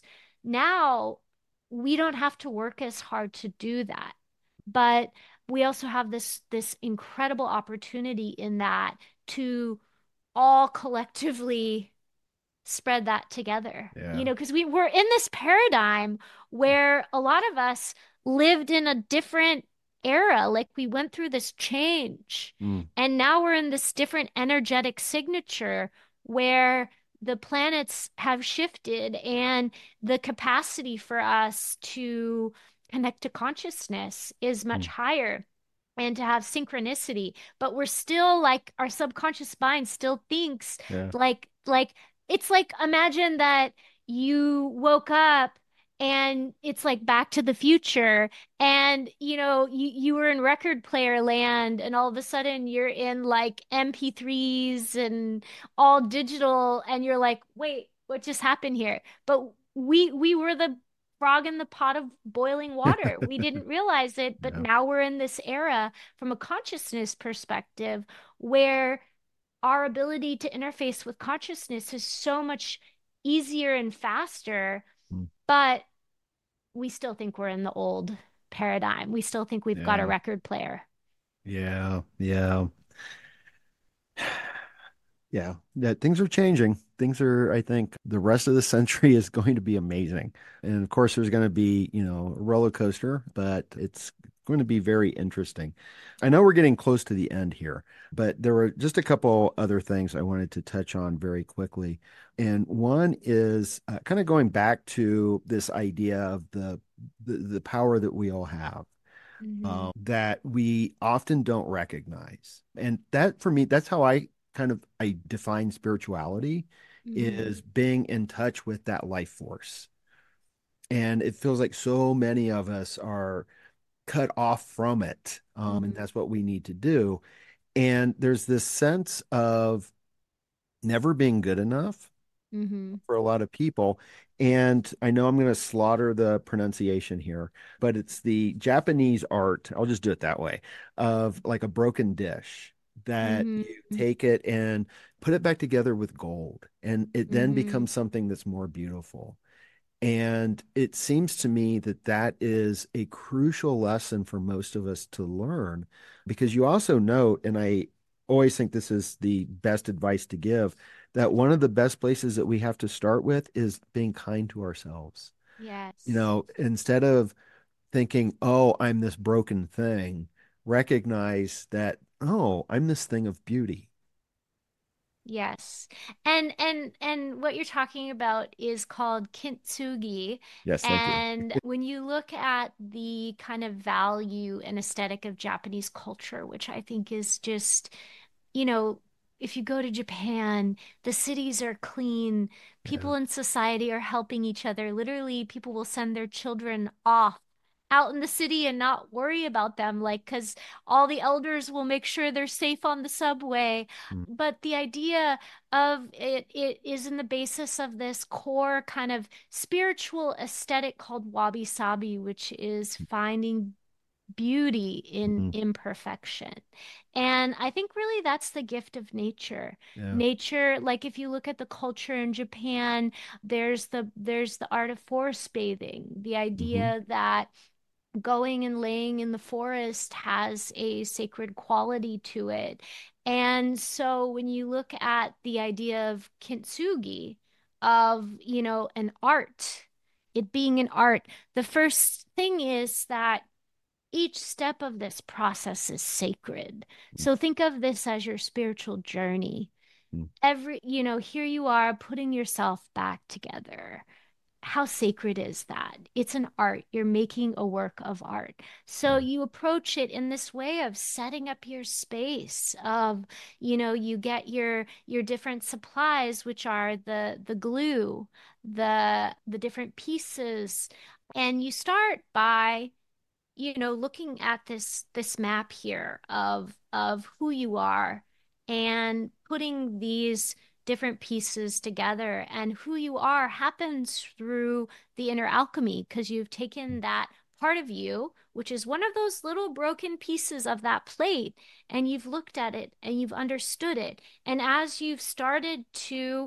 Now, we don't have to work as hard to do that, but we also have this incredible opportunity in that to all collectively spread that together, Yeah. because we were in this paradigm where a lot of us lived in a different era. Like we went through this change, Mm, and now we're in this different energetic signature where the planets have shifted and the capacity for us to connect to consciousness is much mm, higher and to have synchronicity, but we're still like our subconscious mind still thinks yeah. like it's like imagine that you woke up and it's like Back to the Future, and you were in record player land, and all of a sudden you're in like MP3s and all digital, and you're like, wait, what just happened here? But we were the frog in the pot of boiling water. We didn't realize it, but Yeah. now we're in this era from a consciousness perspective where our ability to interface with consciousness is so much easier and faster, Mm, but we still think we're in the old paradigm. We still think we've got a yeah. record player. Yeah. Yeah. Yeah, that things are changing. Things are, I think, the rest of the century is going to be amazing. And of course, there's going to be, a roller coaster, but it's going to be very interesting. I know we're getting close to the end here, but there were just a couple other things I wanted to touch on very quickly. And one is kind of going back to this idea of the power that we all have, Hmm. that we often don't recognize. And that for me, that's how I define spirituality, Hmm. is being in touch with that life force. And it feels like so many of us are cut off from it. And Hmm. that's what we need to do. And there's this sense of never being good enough Hmm. for a lot of people. And I know I'm going to slaughter the pronunciation here, but it's the Japanese art, I'll just do it that way, of like a broken dish that Hmm. you take it and put it back together with gold, and it then Hmm. becomes something that's more beautiful. And it seems to me that that is a crucial lesson for most of us to learn, because you also note, and I always think this is the best advice to give, that one of the best places that we have to start with is being kind to ourselves. Yes. Instead of thinking, oh, I'm this broken thing, recognize that, oh, I'm this thing of beauty. Yes. And what you're talking about is called kintsugi. Yes, thank you. And when you look at the kind of value and aesthetic of Japanese culture, which I think is just, you know, if you go to Japan, the cities are clean. Yeah. People in society are helping each other. Literally, people will send their children off out in the city and not worry about them, like, because all the elders will make sure they're safe on the subway. Mm, But the idea of it is in the basis of this core kind of spiritual aesthetic called wabi sabi, which is finding beauty in mm, imperfection. And I think really that's the gift of nature. yeah. Nature, like if you look at the culture in Japan, there's the art of forest bathing, the Hmm. idea that going and laying in the forest has a sacred quality to it. And so when you look at the idea of kintsugi, of, an art, it being an art, the first thing is that each step of this process is sacred. So think of this as your spiritual journey. Mm, Here you are putting yourself back together. How sacred is that? It's an art. You're making a work of art. So yeah. you approach it in this way of setting up your space of, you get your different supplies, which are the glue, the different pieces, and you start by looking at this map here of who you are and putting these different pieces together, and who you are happens through the inner alchemy because you've taken that part of you, which is one of those little broken pieces of that plate, and you've looked at it and you've understood it. And as you've started to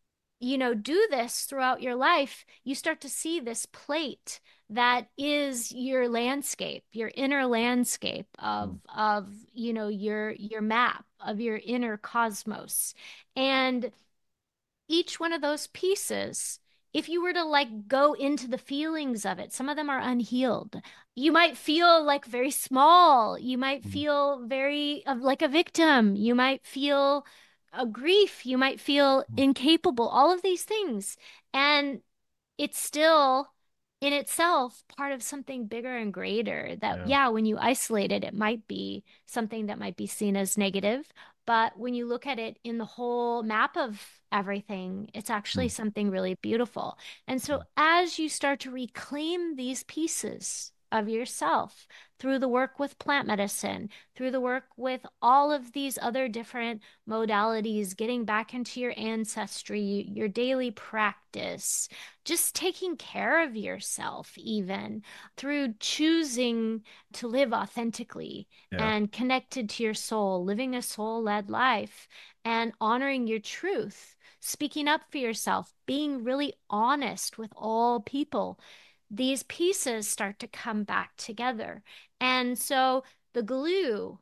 do this throughout your life, you start to see this plate that is your landscape, your inner landscape Mm, of your map of your inner cosmos. And each one of those pieces, if you were to like go into the feelings of it, some of them are unhealed. You might feel like very small. You might Mm, feel very like a victim. You might feel a grief. You might feel mm. incapable, all of these things. And it's still in itself part of something bigger and greater that, Yeah. yeah, when you isolate it, it might be something that might be seen as negative. But when you look at it in the whole map of everything, it's actually Mm, something really beautiful. And so mm, as you start to reclaim these pieces of yourself through the work with plant medicine, through the work with all of these other different modalities, getting back into your ancestry, your daily practice, just taking care of yourself, even through choosing to live authentically yeah. and connected to your soul, living a soul-led life and honoring your truth, speaking up for yourself, being really honest with all people. These pieces start to come back together. And so the glue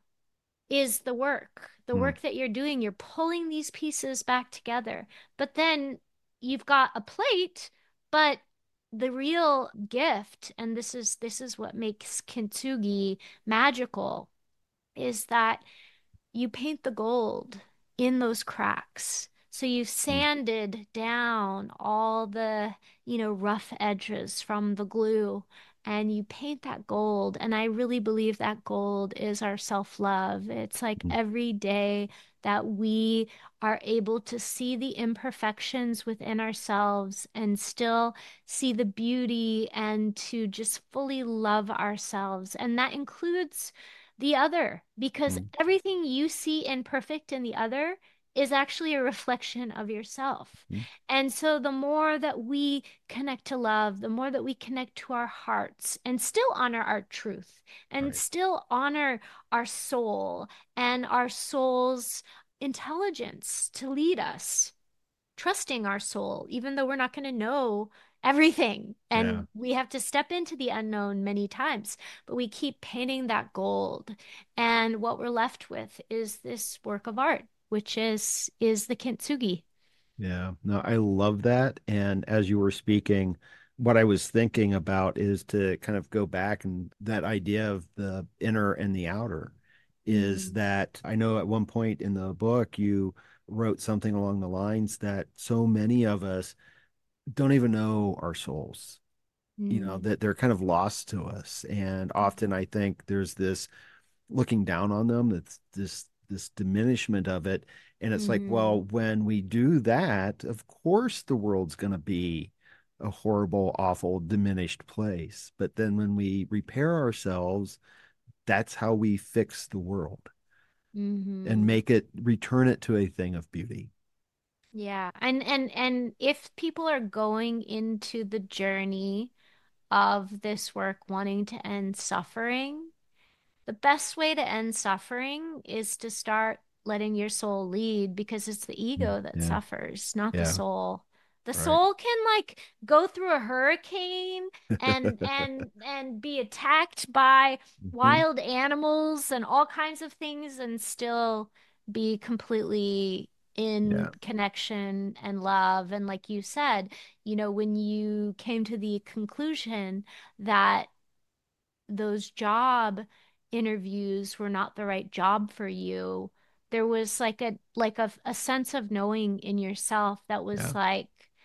is the Mm, work that you're doing. You're pulling these pieces back together. But then you've got a plate, but the real gift, and this is what makes kintsugi magical, is that you paint the gold in those cracks. So you've mm, sanded down all the, rough edges from the glue and you paint that gold. And I really believe that gold is our self-love. It's like mm, every day that we are able to see the imperfections within ourselves and still see the beauty and to just fully love ourselves. And that includes the other, because mm, everything you see imperfect in the other is actually a reflection of yourself. mm. And so the more that we connect to love, the more that we connect to our hearts and still honor our truth and Right. still honor our soul and our soul's intelligence to lead us, trusting our soul, even though we're not going to know everything. Yeah. And we have to step into the unknown many times, but we keep painting that gold. And what we're left with is this work of art, which is the kintsugi. Yeah. No, I love that. And as you were speaking, what I was thinking about is to kind of go back, and that idea of the inner and the outer is Mm, that I know at one point in the book you wrote something along the lines that so many of us don't even know our souls, mm, that they're kind of lost to us. And often I think there's this looking down on them. It's this diminishment of it. And it's like, mm, well, when we do that, of course the world's going to be a horrible, awful, diminished place. But then when we repair ourselves, that's how we fix the world and mm. make it return it to a thing of beauty. Yeah. And if people are going into the journey of this work wanting to end suffering, the best way to end suffering is to start letting your soul lead, because it's the Mm, ego that yeah, suffers, not the yeah, soul. The right. soul can like go through a hurricane and be attacked by Hmm. wild animals and all kinds of things and still be completely in Yeah, connection and love. And like you said, when you came to the conclusion that those job interviews were not the right job for you, there was like a sense of knowing in yourself that was yeah, like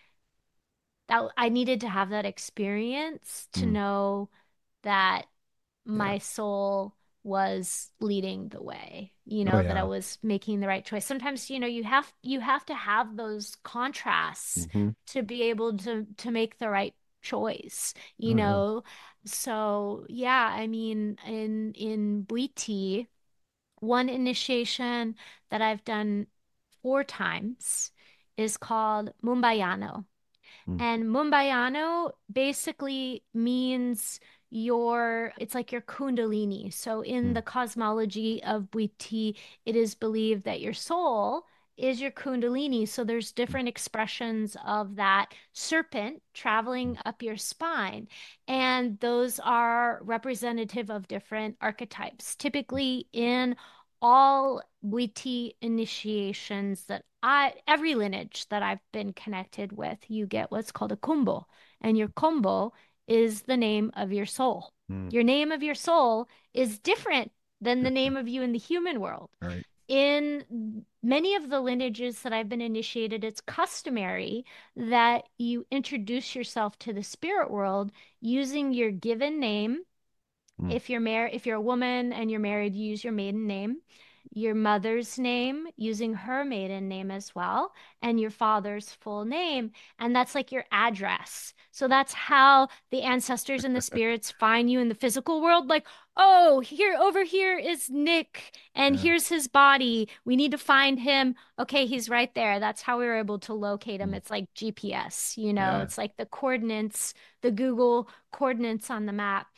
that I needed to have that experience to mm, know that yeah. my soul was leading the way, Oh, that I yeah. was making the right choice. Sometimes, you have to have those contrasts Hmm. to be able to make the right choice, you Oh, yeah. know. So, yeah, I mean, in Bhuti, one initiation that I've done 4 times is called Mumbayano. Mm, And Mumbayano basically means it's like your Kundalini. So in mm, the cosmology of Bhuti, it is believed that your soul is your Kundalini. So there's mm, different expressions of that serpent traveling up your spine. And those are representative of different archetypes. Typically in all Bhuti initiations that every lineage that I've been connected with, you get what's called a kumbo, and your kumbo is the name of your soul. Mm, Your name of your soul is different than the name of you in the human world. right. In many of the lineages that I've been initiated, it's customary that you introduce yourself to the spirit world using your given name. Mm, If you're a woman and you're married, you use your maiden name, your mother's name, using her maiden name as well, and your father's full name. And that's like your address. So that's how the ancestors and the spirits find you in the physical world. Like, oh, here, over here is Nick, and yeah. here's his body. We need to find him. Okay, he's right there. That's how we were able to locate him. Mm, It's like GPS, yeah. it's like the coordinates, the Google coordinates on the map.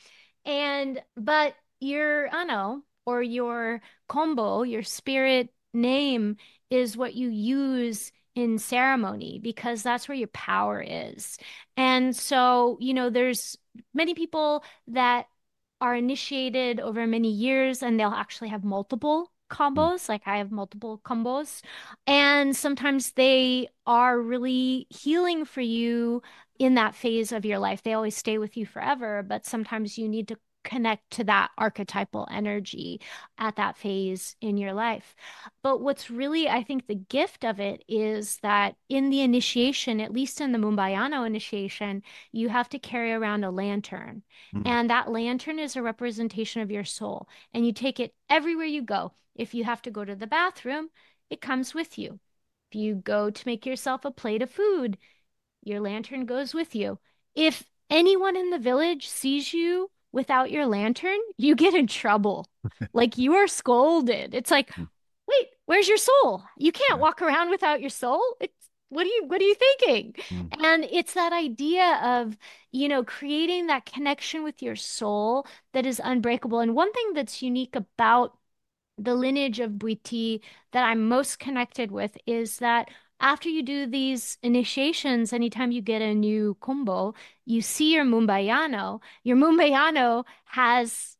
But your ano or your combo, your spirit name is what you use in ceremony because that's where your power is. And so, there's many people that are initiated over many years and they'll actually have multiple Mm, combos. Like I have multiple combos. And sometimes they are really healing for you in that phase of your life. They always stay with you forever, but sometimes you need to connect to that archetypal energy at that phase in your life. But what's really, I think, the gift of it is that in the initiation, at least in the Mumbayano initiation, you have to carry around a lantern. mm, And that lantern is a representation of your soul. And you take it everywhere you go. If you have to go to the bathroom, it comes with you. If you go to make yourself a plate of food, your lantern goes with you. If anyone in the village sees you without your lantern, you get in trouble. Like you are scolded. It's like, mm, wait, where's your soul? You can't yeah. walk around without your soul. It's what are you thinking? Mm, And it's that idea of, creating that connection with your soul that is unbreakable. And one thing that's unique about the lineage of Bwiti that I'm most connected with is that after you do these initiations, anytime you get a new kumbo, you see your Mumbayano. Your Mumbayano has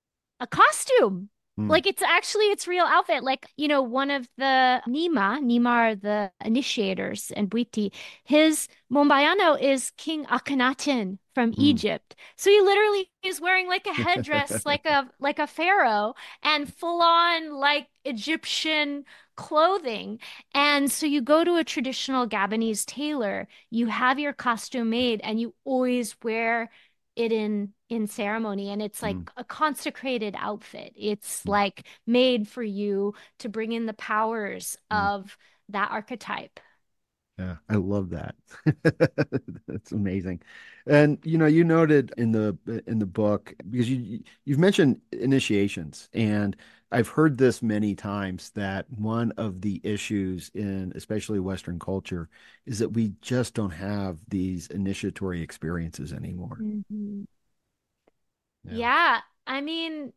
a costume. mm, Like it's actually its real outfit. Like, one of the Nima are the initiators and Bwiti. His Mombayano is King Akhenaten from mm. Egypt. So he literally is wearing like a headdress, like a pharaoh, and full on like Egyptian clothing. And so you go to a traditional Gabonese tailor, you have your costume made, and you always wear it in ceremony, and it's like Mm, a consecrated outfit. It's mm, like made for you to bring in the powers mm. of that archetype. Yeah, I love that. That's amazing. And you noted in the book because you've mentioned initiations, and I've heard this many times that one of the issues in especially Western culture is that we just don't have these initiatory experiences anymore. Mhm. Yeah. Yeah, I mean,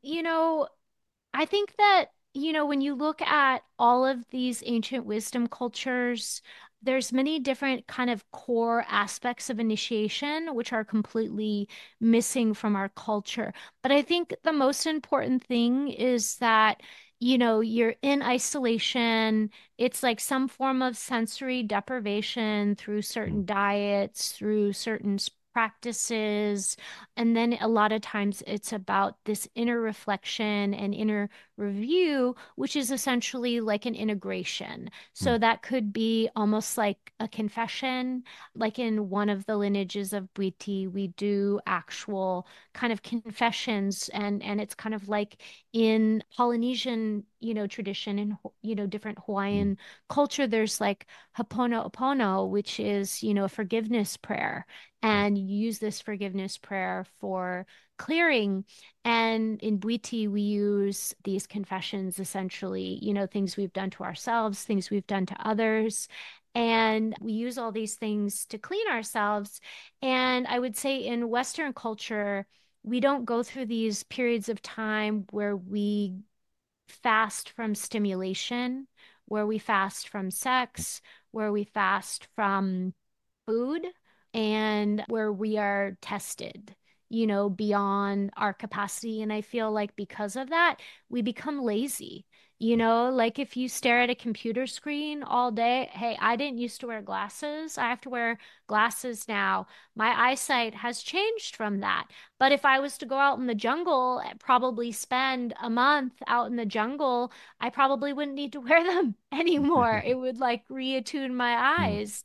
I think that, when you look at all of these ancient wisdom cultures, there's many different kind of core aspects of initiation which are completely missing from our culture. But I think the most important thing is that, you're in isolation. It's like some form of sensory deprivation through Mm, certain diets, through certain practices. And then a lot of times it's about this inner reflection and inner review, which is essentially like an integration. mm, So that could be almost like a confession. Like in one of the lineages of Bwiti, we do actual kind of confessions, and it's kind of like in Polynesian, tradition and different mm, Hawaiian culture, there's like Ho'oponopono, which is, a forgiveness prayer. right. And you use this forgiveness prayer for clearing. And in Bwiti, we use these confessions essentially, things we've done to ourselves, things we've done to others. And we use all these things to clean ourselves. And I would say in Western culture, we don't go through these periods of time where we fast from stimulation, where we fast from sex, where we fast from food, and where we are tested, beyond our capacity. And I feel like because of that, we become lazy. Like if you stare at a computer screen all day, hey, I didn't used to wear glasses. I have to wear glasses now. My eyesight has changed from that. But if I was to go out in the jungle and probably spend a month out in the jungle, I probably wouldn't need to wear them anymore. It would like reattune my Mm. eyes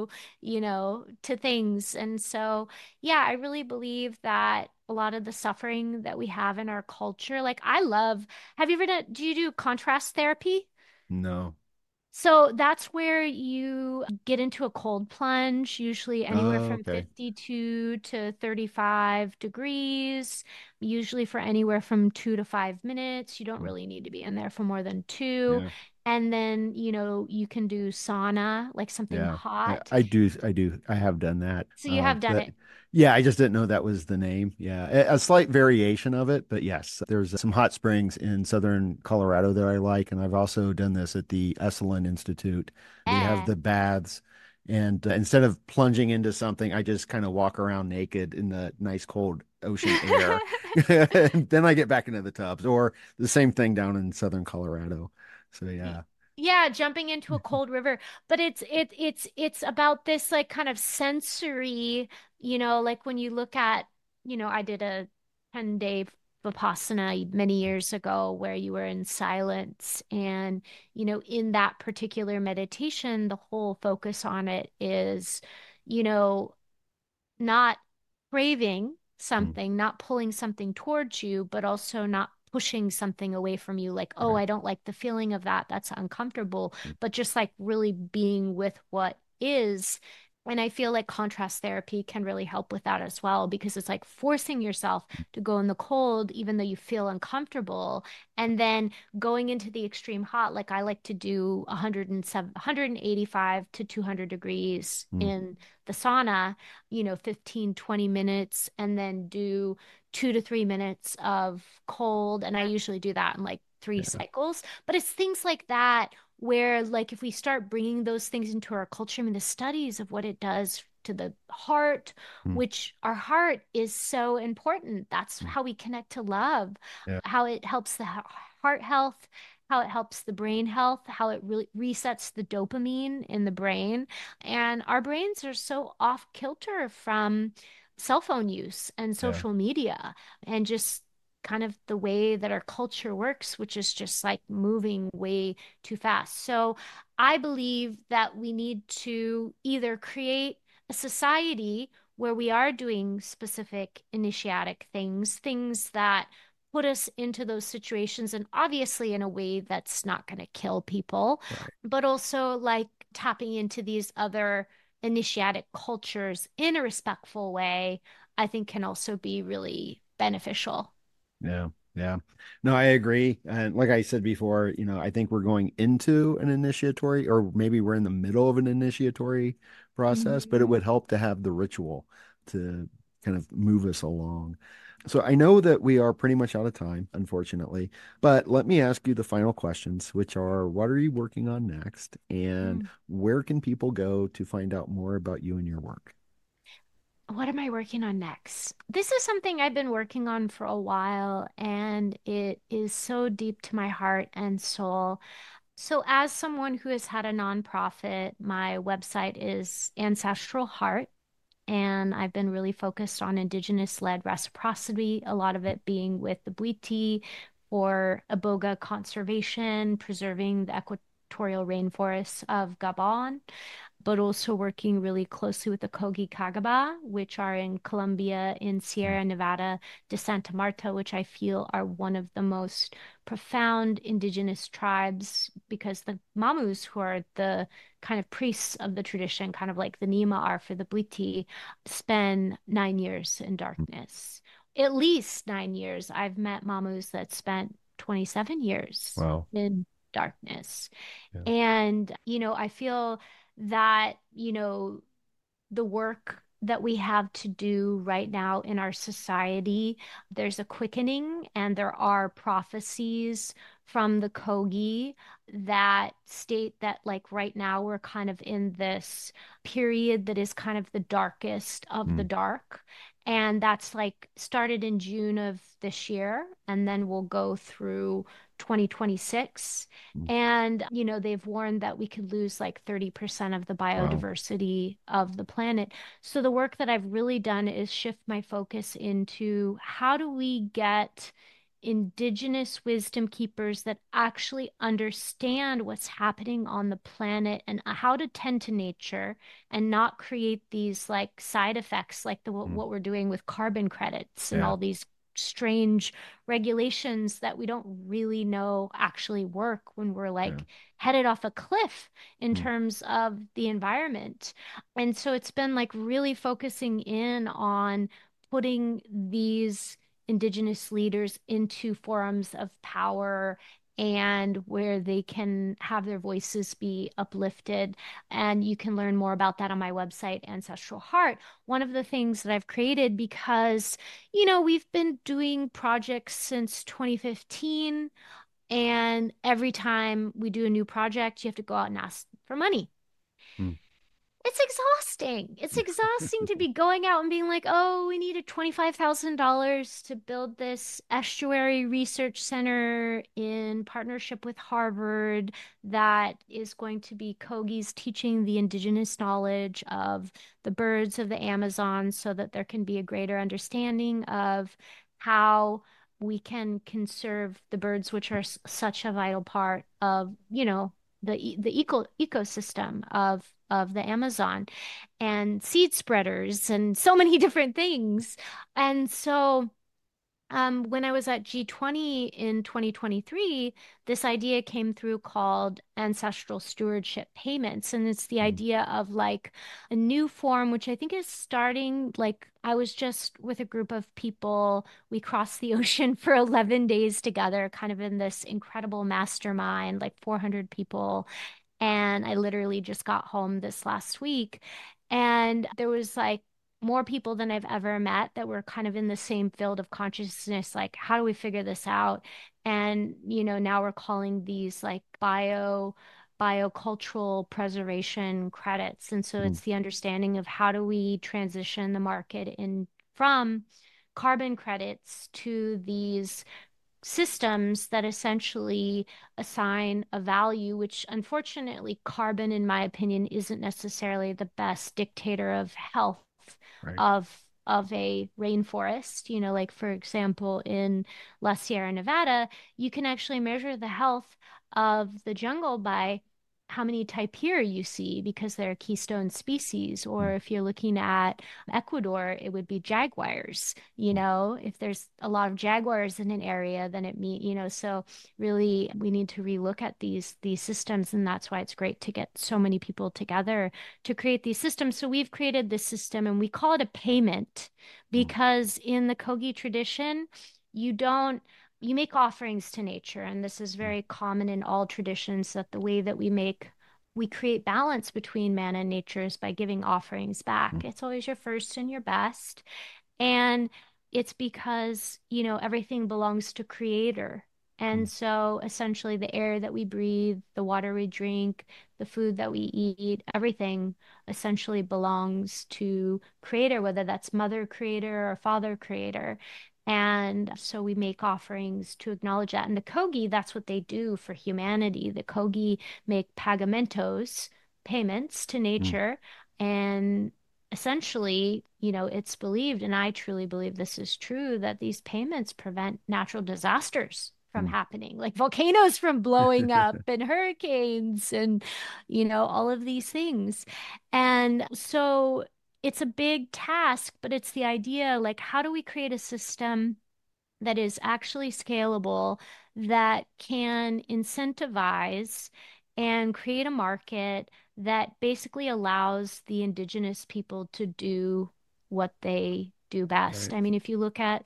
to things. And so, yeah, I really believe that a lot of the suffering that we have in our culture, like have you ever do you do contrast therapy? No. So that's where you get into a cold plunge, usually anywhere Oh, from okay. 52 to 35 degrees, usually for anywhere from 2 to 5 minutes. You don't Mm. really need to be in there for more than two. Yeah. And then, you can do sauna, like something Yeah. hot. I have done that. So you have done it. Yeah, I just didn't know that was the name. Yeah. A slight variation of it, but yes, there's some hot springs in southern Colorado that I like. And I've also done this at the Esalen Institute. They have Eh. the baths. And instead of plunging into something, I just kind of walk around naked in the nice cold ocean air. And then I get back into the tubs, or the same thing down in southern Colorado. So Y- yeah. Yeah, jumping into a cold river, but it's about this like kind of sensory, like when you look at, I did a 10-day Vipassana many years ago where you were in silence and, in that particular meditation, the whole focus on it is, you know, not craving Mm. something, not pulling something towards you, but also not pushing something away from you. Like, oh, Right. I don't like the feeling of that. That's uncomfortable. But just like really being with what is. And I feel like contrast therapy can really help with that as well because it's like forcing yourself to go in the cold, even though you feel uncomfortable, and then going into the extreme hot. Like I like to do 107, 185 to 200 degrees Mm. in the sauna, 15, 20 minutes, and then do 2 to 3 minutes of cold. And I usually do that in like three Yeah. cycles. But it's things like that where, like, if we start bringing those things into our culture, I mean, the studies of what it does to the heart, Mm. which our heart is so important. That's Mm. how we connect to love, Yeah. how it helps the heart health, how it helps the brain health, how it really resets the dopamine in the brain. And our brains are so off kilter from cell phone use and Yeah. social media and just kind of the way that our culture works, which is just like moving way too fast. So I believe that we need to either create a society where we are doing specific initiatic things, things that put us into those situations, and obviously in a way that's not going to kill people, Right. but also like tapping into these other initiatic cultures in a respectful way, I think can also be really beneficial. Yeah. Yeah. No, I agree. And like I said before, I think we're going into an initiatory, or maybe we're in the middle of an initiatory process, but it Mhm. would help to have the ritual to kind of move us along. So I know that we are pretty much out of time, unfortunately, but let me ask you the final questions, which are what are you working on next? And Mm. where can people go to find out more about you and your work? What am I working on next? This is something I've been working on for a while, and it is so deep to my heart and soul. So, as someone who has had a nonprofit, my website is Ancestral Heart, and I've been really focused on Indigenous-led reciprocity, a lot of it being with the Bwiti for Iboga conservation, preserving the equatorial rainforests of Gabon, but also working really closely with the Kogi Kagaba, which are in Colombia, in Mm. Sierra Nevada de Santa Marta, which I feel are one of the most profound indigenous tribes because the Mamus, who are the kind of priests of the tradition, kind of like the Nima are for the Bwiti, spend 9 years in darkness. At least 9 years. I've met Mamus that spent 27 years Wow. in darkness. Yeah. And, I feel that, the work that we have to do right now in our society, there's a quickening and there are prophecies from the Kogi that state that, like, right now we're kind of in this period that is kind of the darkest of the Mm. dark. And that's like started in June of this year, and then we'll go through 2026. Mm. And, they've warned that we could lose like 30% of the Wow. biodiversity of the planet. So the work that I've really done is shift my focus into how do we get indigenous wisdom keepers that actually understand what's happening on the planet and how to tend to nature and not create these like side effects like Mm. what we're doing with carbon credits and Yeah. all these strange regulations that we don't really know actually work when we're Yeah. like headed off a cliff in Mm. terms of the environment. And so it's been like really focusing in on putting these indigenous leaders into forums of power and where they can have their voices be uplifted. And you can learn more about that on my website, Ancestral Heart. One of the things that I've created because, we've been doing projects since 2015, and every time we do a new project, you have to go out and ask for money. Mm. It's exhausting. It's exhausting to be going out and being like, oh, we needed $25,000 to build this estuary research center in partnership with Harvard that is going to be Kogi's teaching the indigenous knowledge of the birds of the Amazon so that there can be a greater understanding of how we can conserve the birds, which are such a vital part of, the ecosystem of the Amazon, and seed spreaders and so many different things. And so when I was at G20 in 2023, this idea came through called ancestral stewardship payments. And it's the Mm. idea of like a new form, which I think is starting. Like, I was just with a group of people. We crossed the ocean for 11 days together, kind of in this incredible mastermind, like 400 people. And I literally just got home this last week. And there was like more people than I've ever met that were kind of in the same field of consciousness. Like, how do we figure this out? And, now we're calling these like biocultural preservation credits. And so Mm. it's the understanding of how do we transition the market in from carbon credits to these systems that essentially assign a value, which unfortunately, carbon, in my opinion, isn't necessarily the best dictator of health Right. of a rainforest. Like for example, in La Sierra Nevada, you can actually measure the health of the jungle by how many tapir you see because they're a keystone species. Or Mm. if you're looking at Ecuador, it would be jaguars. Mm. If there's a lot of jaguars in an area, then it mean, so really we need to relook at these systems, and that's why it's great to get so many people together to create these systems. So we've created this system and we call it a payment Mm. because in the Kogi tradition, you don't you make offerings to nature, and this is Mm. very common in all traditions that the way that we create balance between man and nature is by giving offerings back. Mm. It's always your first and your best. And it's because, everything belongs to Creator. Mm. And so essentially the air that we breathe, the water we drink, the food that we eat, everything essentially belongs to Creator, whether that's Mother Creator or Father Creator. And so we make offerings to acknowledge that. And the Kogi, that's what they do for humanity. The Kogi make pagamentos, payments to Mm. nature. And essentially, it's believed, and I truly believe this is true, that these payments prevent natural disasters from Mm. happening, like volcanoes from blowing up and hurricanes and, all of these things. And so it's a big task, but it's the idea like, how do we create a system that is actually scalable, that can incentivize and create a market that basically allows the indigenous people to do what they do best. Right. I mean, if you look at,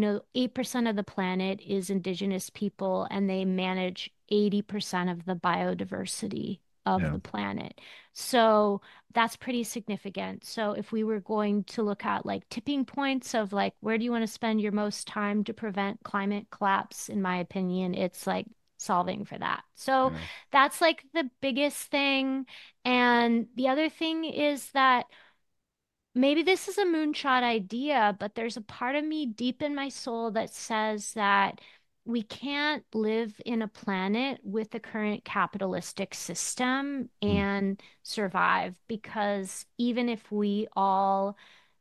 8% of the planet is indigenous people and they manage 80% of the biodiversity of Yeah. the planet. So that's pretty significant. So if we were going to look at like tipping points of like where do you want to spend your most time to prevent climate collapse, in my opinion, it's like solving for that. So Yeah. that's like the biggest thing. And the other thing is that maybe this is a moonshot idea, but there's a part of me deep in my soul that says that we can't live in a planet with the current capitalistic system Mm, and survive because even if we all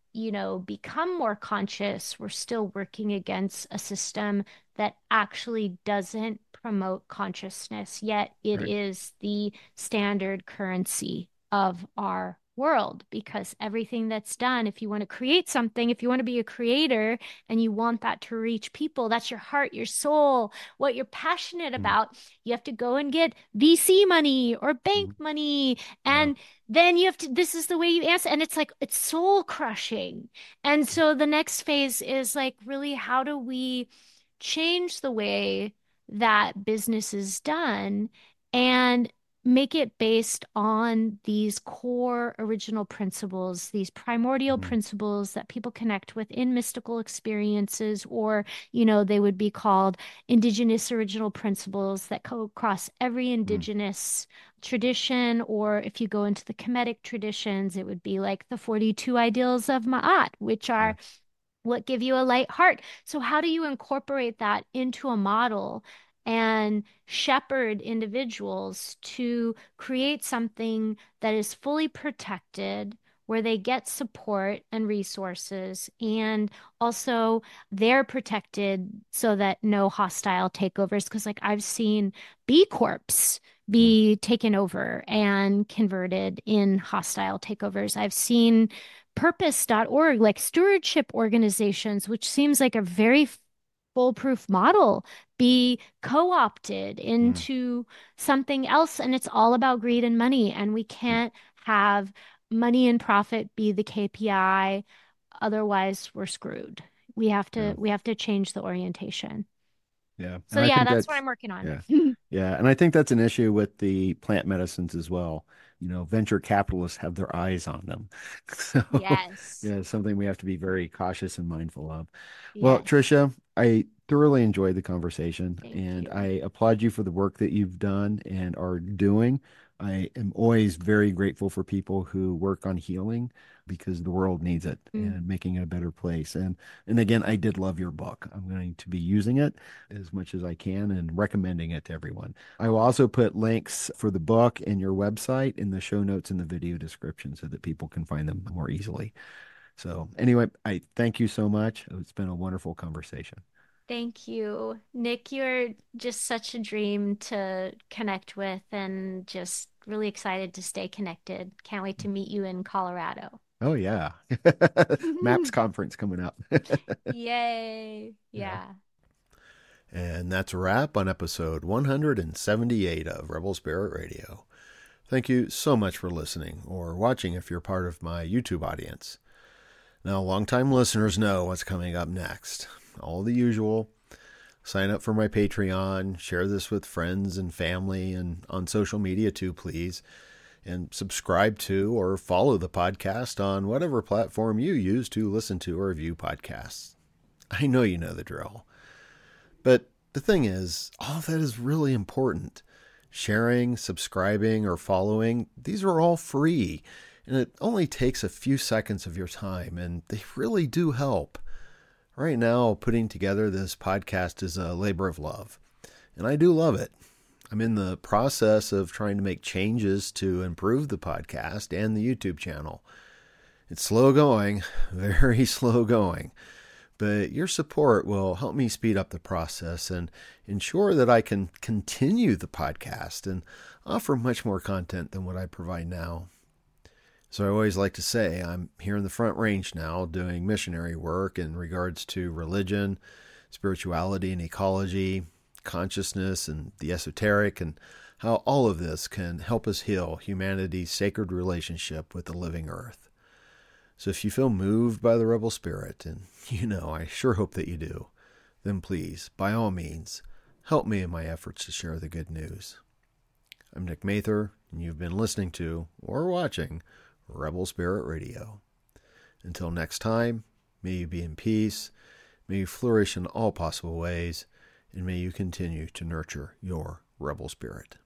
become more conscious, we're still working against a system that actually doesn't promote consciousness, yet it right. is the standard currency of our world because everything that's done, if you want to create something, if you want to be a creator and you want that to reach people, that's your heart, your soul, what you're passionate Mm, about, you have to go and get VC money or bank mm, money. yeah. And then you have to, this is the way you answer. And it's like, it's soul crushing. And so the next phase is like, really, how do we change the way that business is done and make it based on these core original principles, these primordial Mm, principles that people connect with in mystical experiences, or, they would be called indigenous original principles that go across every mm, indigenous tradition, or if you go into the Kemetic traditions, it would be like the 42 ideals of Ma'at, which yeah. are what give you a light heart. So, how do you incorporate that into a model and shepherd individuals to create something that is fully protected, where they get support and resources, and also they're protected so that no hostile takeovers? Because, like, I've seen B Corps Mm, be taken over and converted in hostile takeovers. I've seen purpose.org, like stewardship organizations, which seems like a very foolproof model, be co-opted mm, into something else. And it's all about greed and money. And we mm, can't have money and profit be the KPI. Otherwise, we're screwed. We have yeah. to we have to change the orientation. Yeah. So And I yeah, think that's what that's, I'm working on. yeah. Yeah. And I think that's an issue with the plant medicines as well. Venture capitalists have their eyes on them. So, Yes. yeah, it's something we have to be very cautious and mindful of. Well, Yes. Tricia, I thoroughly enjoyed the conversation Thank and I you. applaud you for the work that you've done and are doing. I am always very grateful for people who work on healing because the world needs it Mm. and making it a better place. And again, I did love your book. I'm going to be using it as much as I can and recommending it to everyone. I will also put links for the book and your website in the show notes in the video description so that people can find them more easily. So, anyway, I thank you so much. It's been a wonderful conversation. Thank you. Nick, you're just such a dream to connect with and just really excited to stay connected. Can't wait to meet you in Colorado. Oh, yeah. MAPS conference coming up. Yay. Yeah. Yeah. And that's a wrap on episode 178 of Rebel Spirit Radio. Thank you so much for listening or watching if you're part of my YouTube audience. Now, longtime listeners know what's coming up next. All the usual. Sign up for my Patreon, share this with friends and family, and on social media too, please. And subscribe to or follow the podcast on whatever platform you use to listen to or view podcasts. I know you know the drill. But the thing is, all of that is really important. Sharing, subscribing, or following, these are all free. And it only takes a few seconds of your time, and they really do help. Right now, putting together this podcast is a labor of love, and I do love it. I'm in the process of trying to make changes to improve the podcast and the YouTube channel. It's slow going, very slow going, but your support will help me speed up the process and ensure that I can continue the podcast and offer much more content than what I provide now. So I always like to say I'm here in the Front Range now doing missionary work in regards to religion, spirituality and ecology, consciousness and the esoteric, and how all of this can help us heal humanity's sacred relationship with the living earth. So if you feel moved by the rebel spirit, and I sure hope that you do, then please, by all means, help me in my efforts to share the good news. I'm Nick Mather, and you've been listening to or watching Rebel Spirit Radio. Until next time, may you be in peace, may you flourish in all possible ways, and may you continue to nurture your rebel spirit.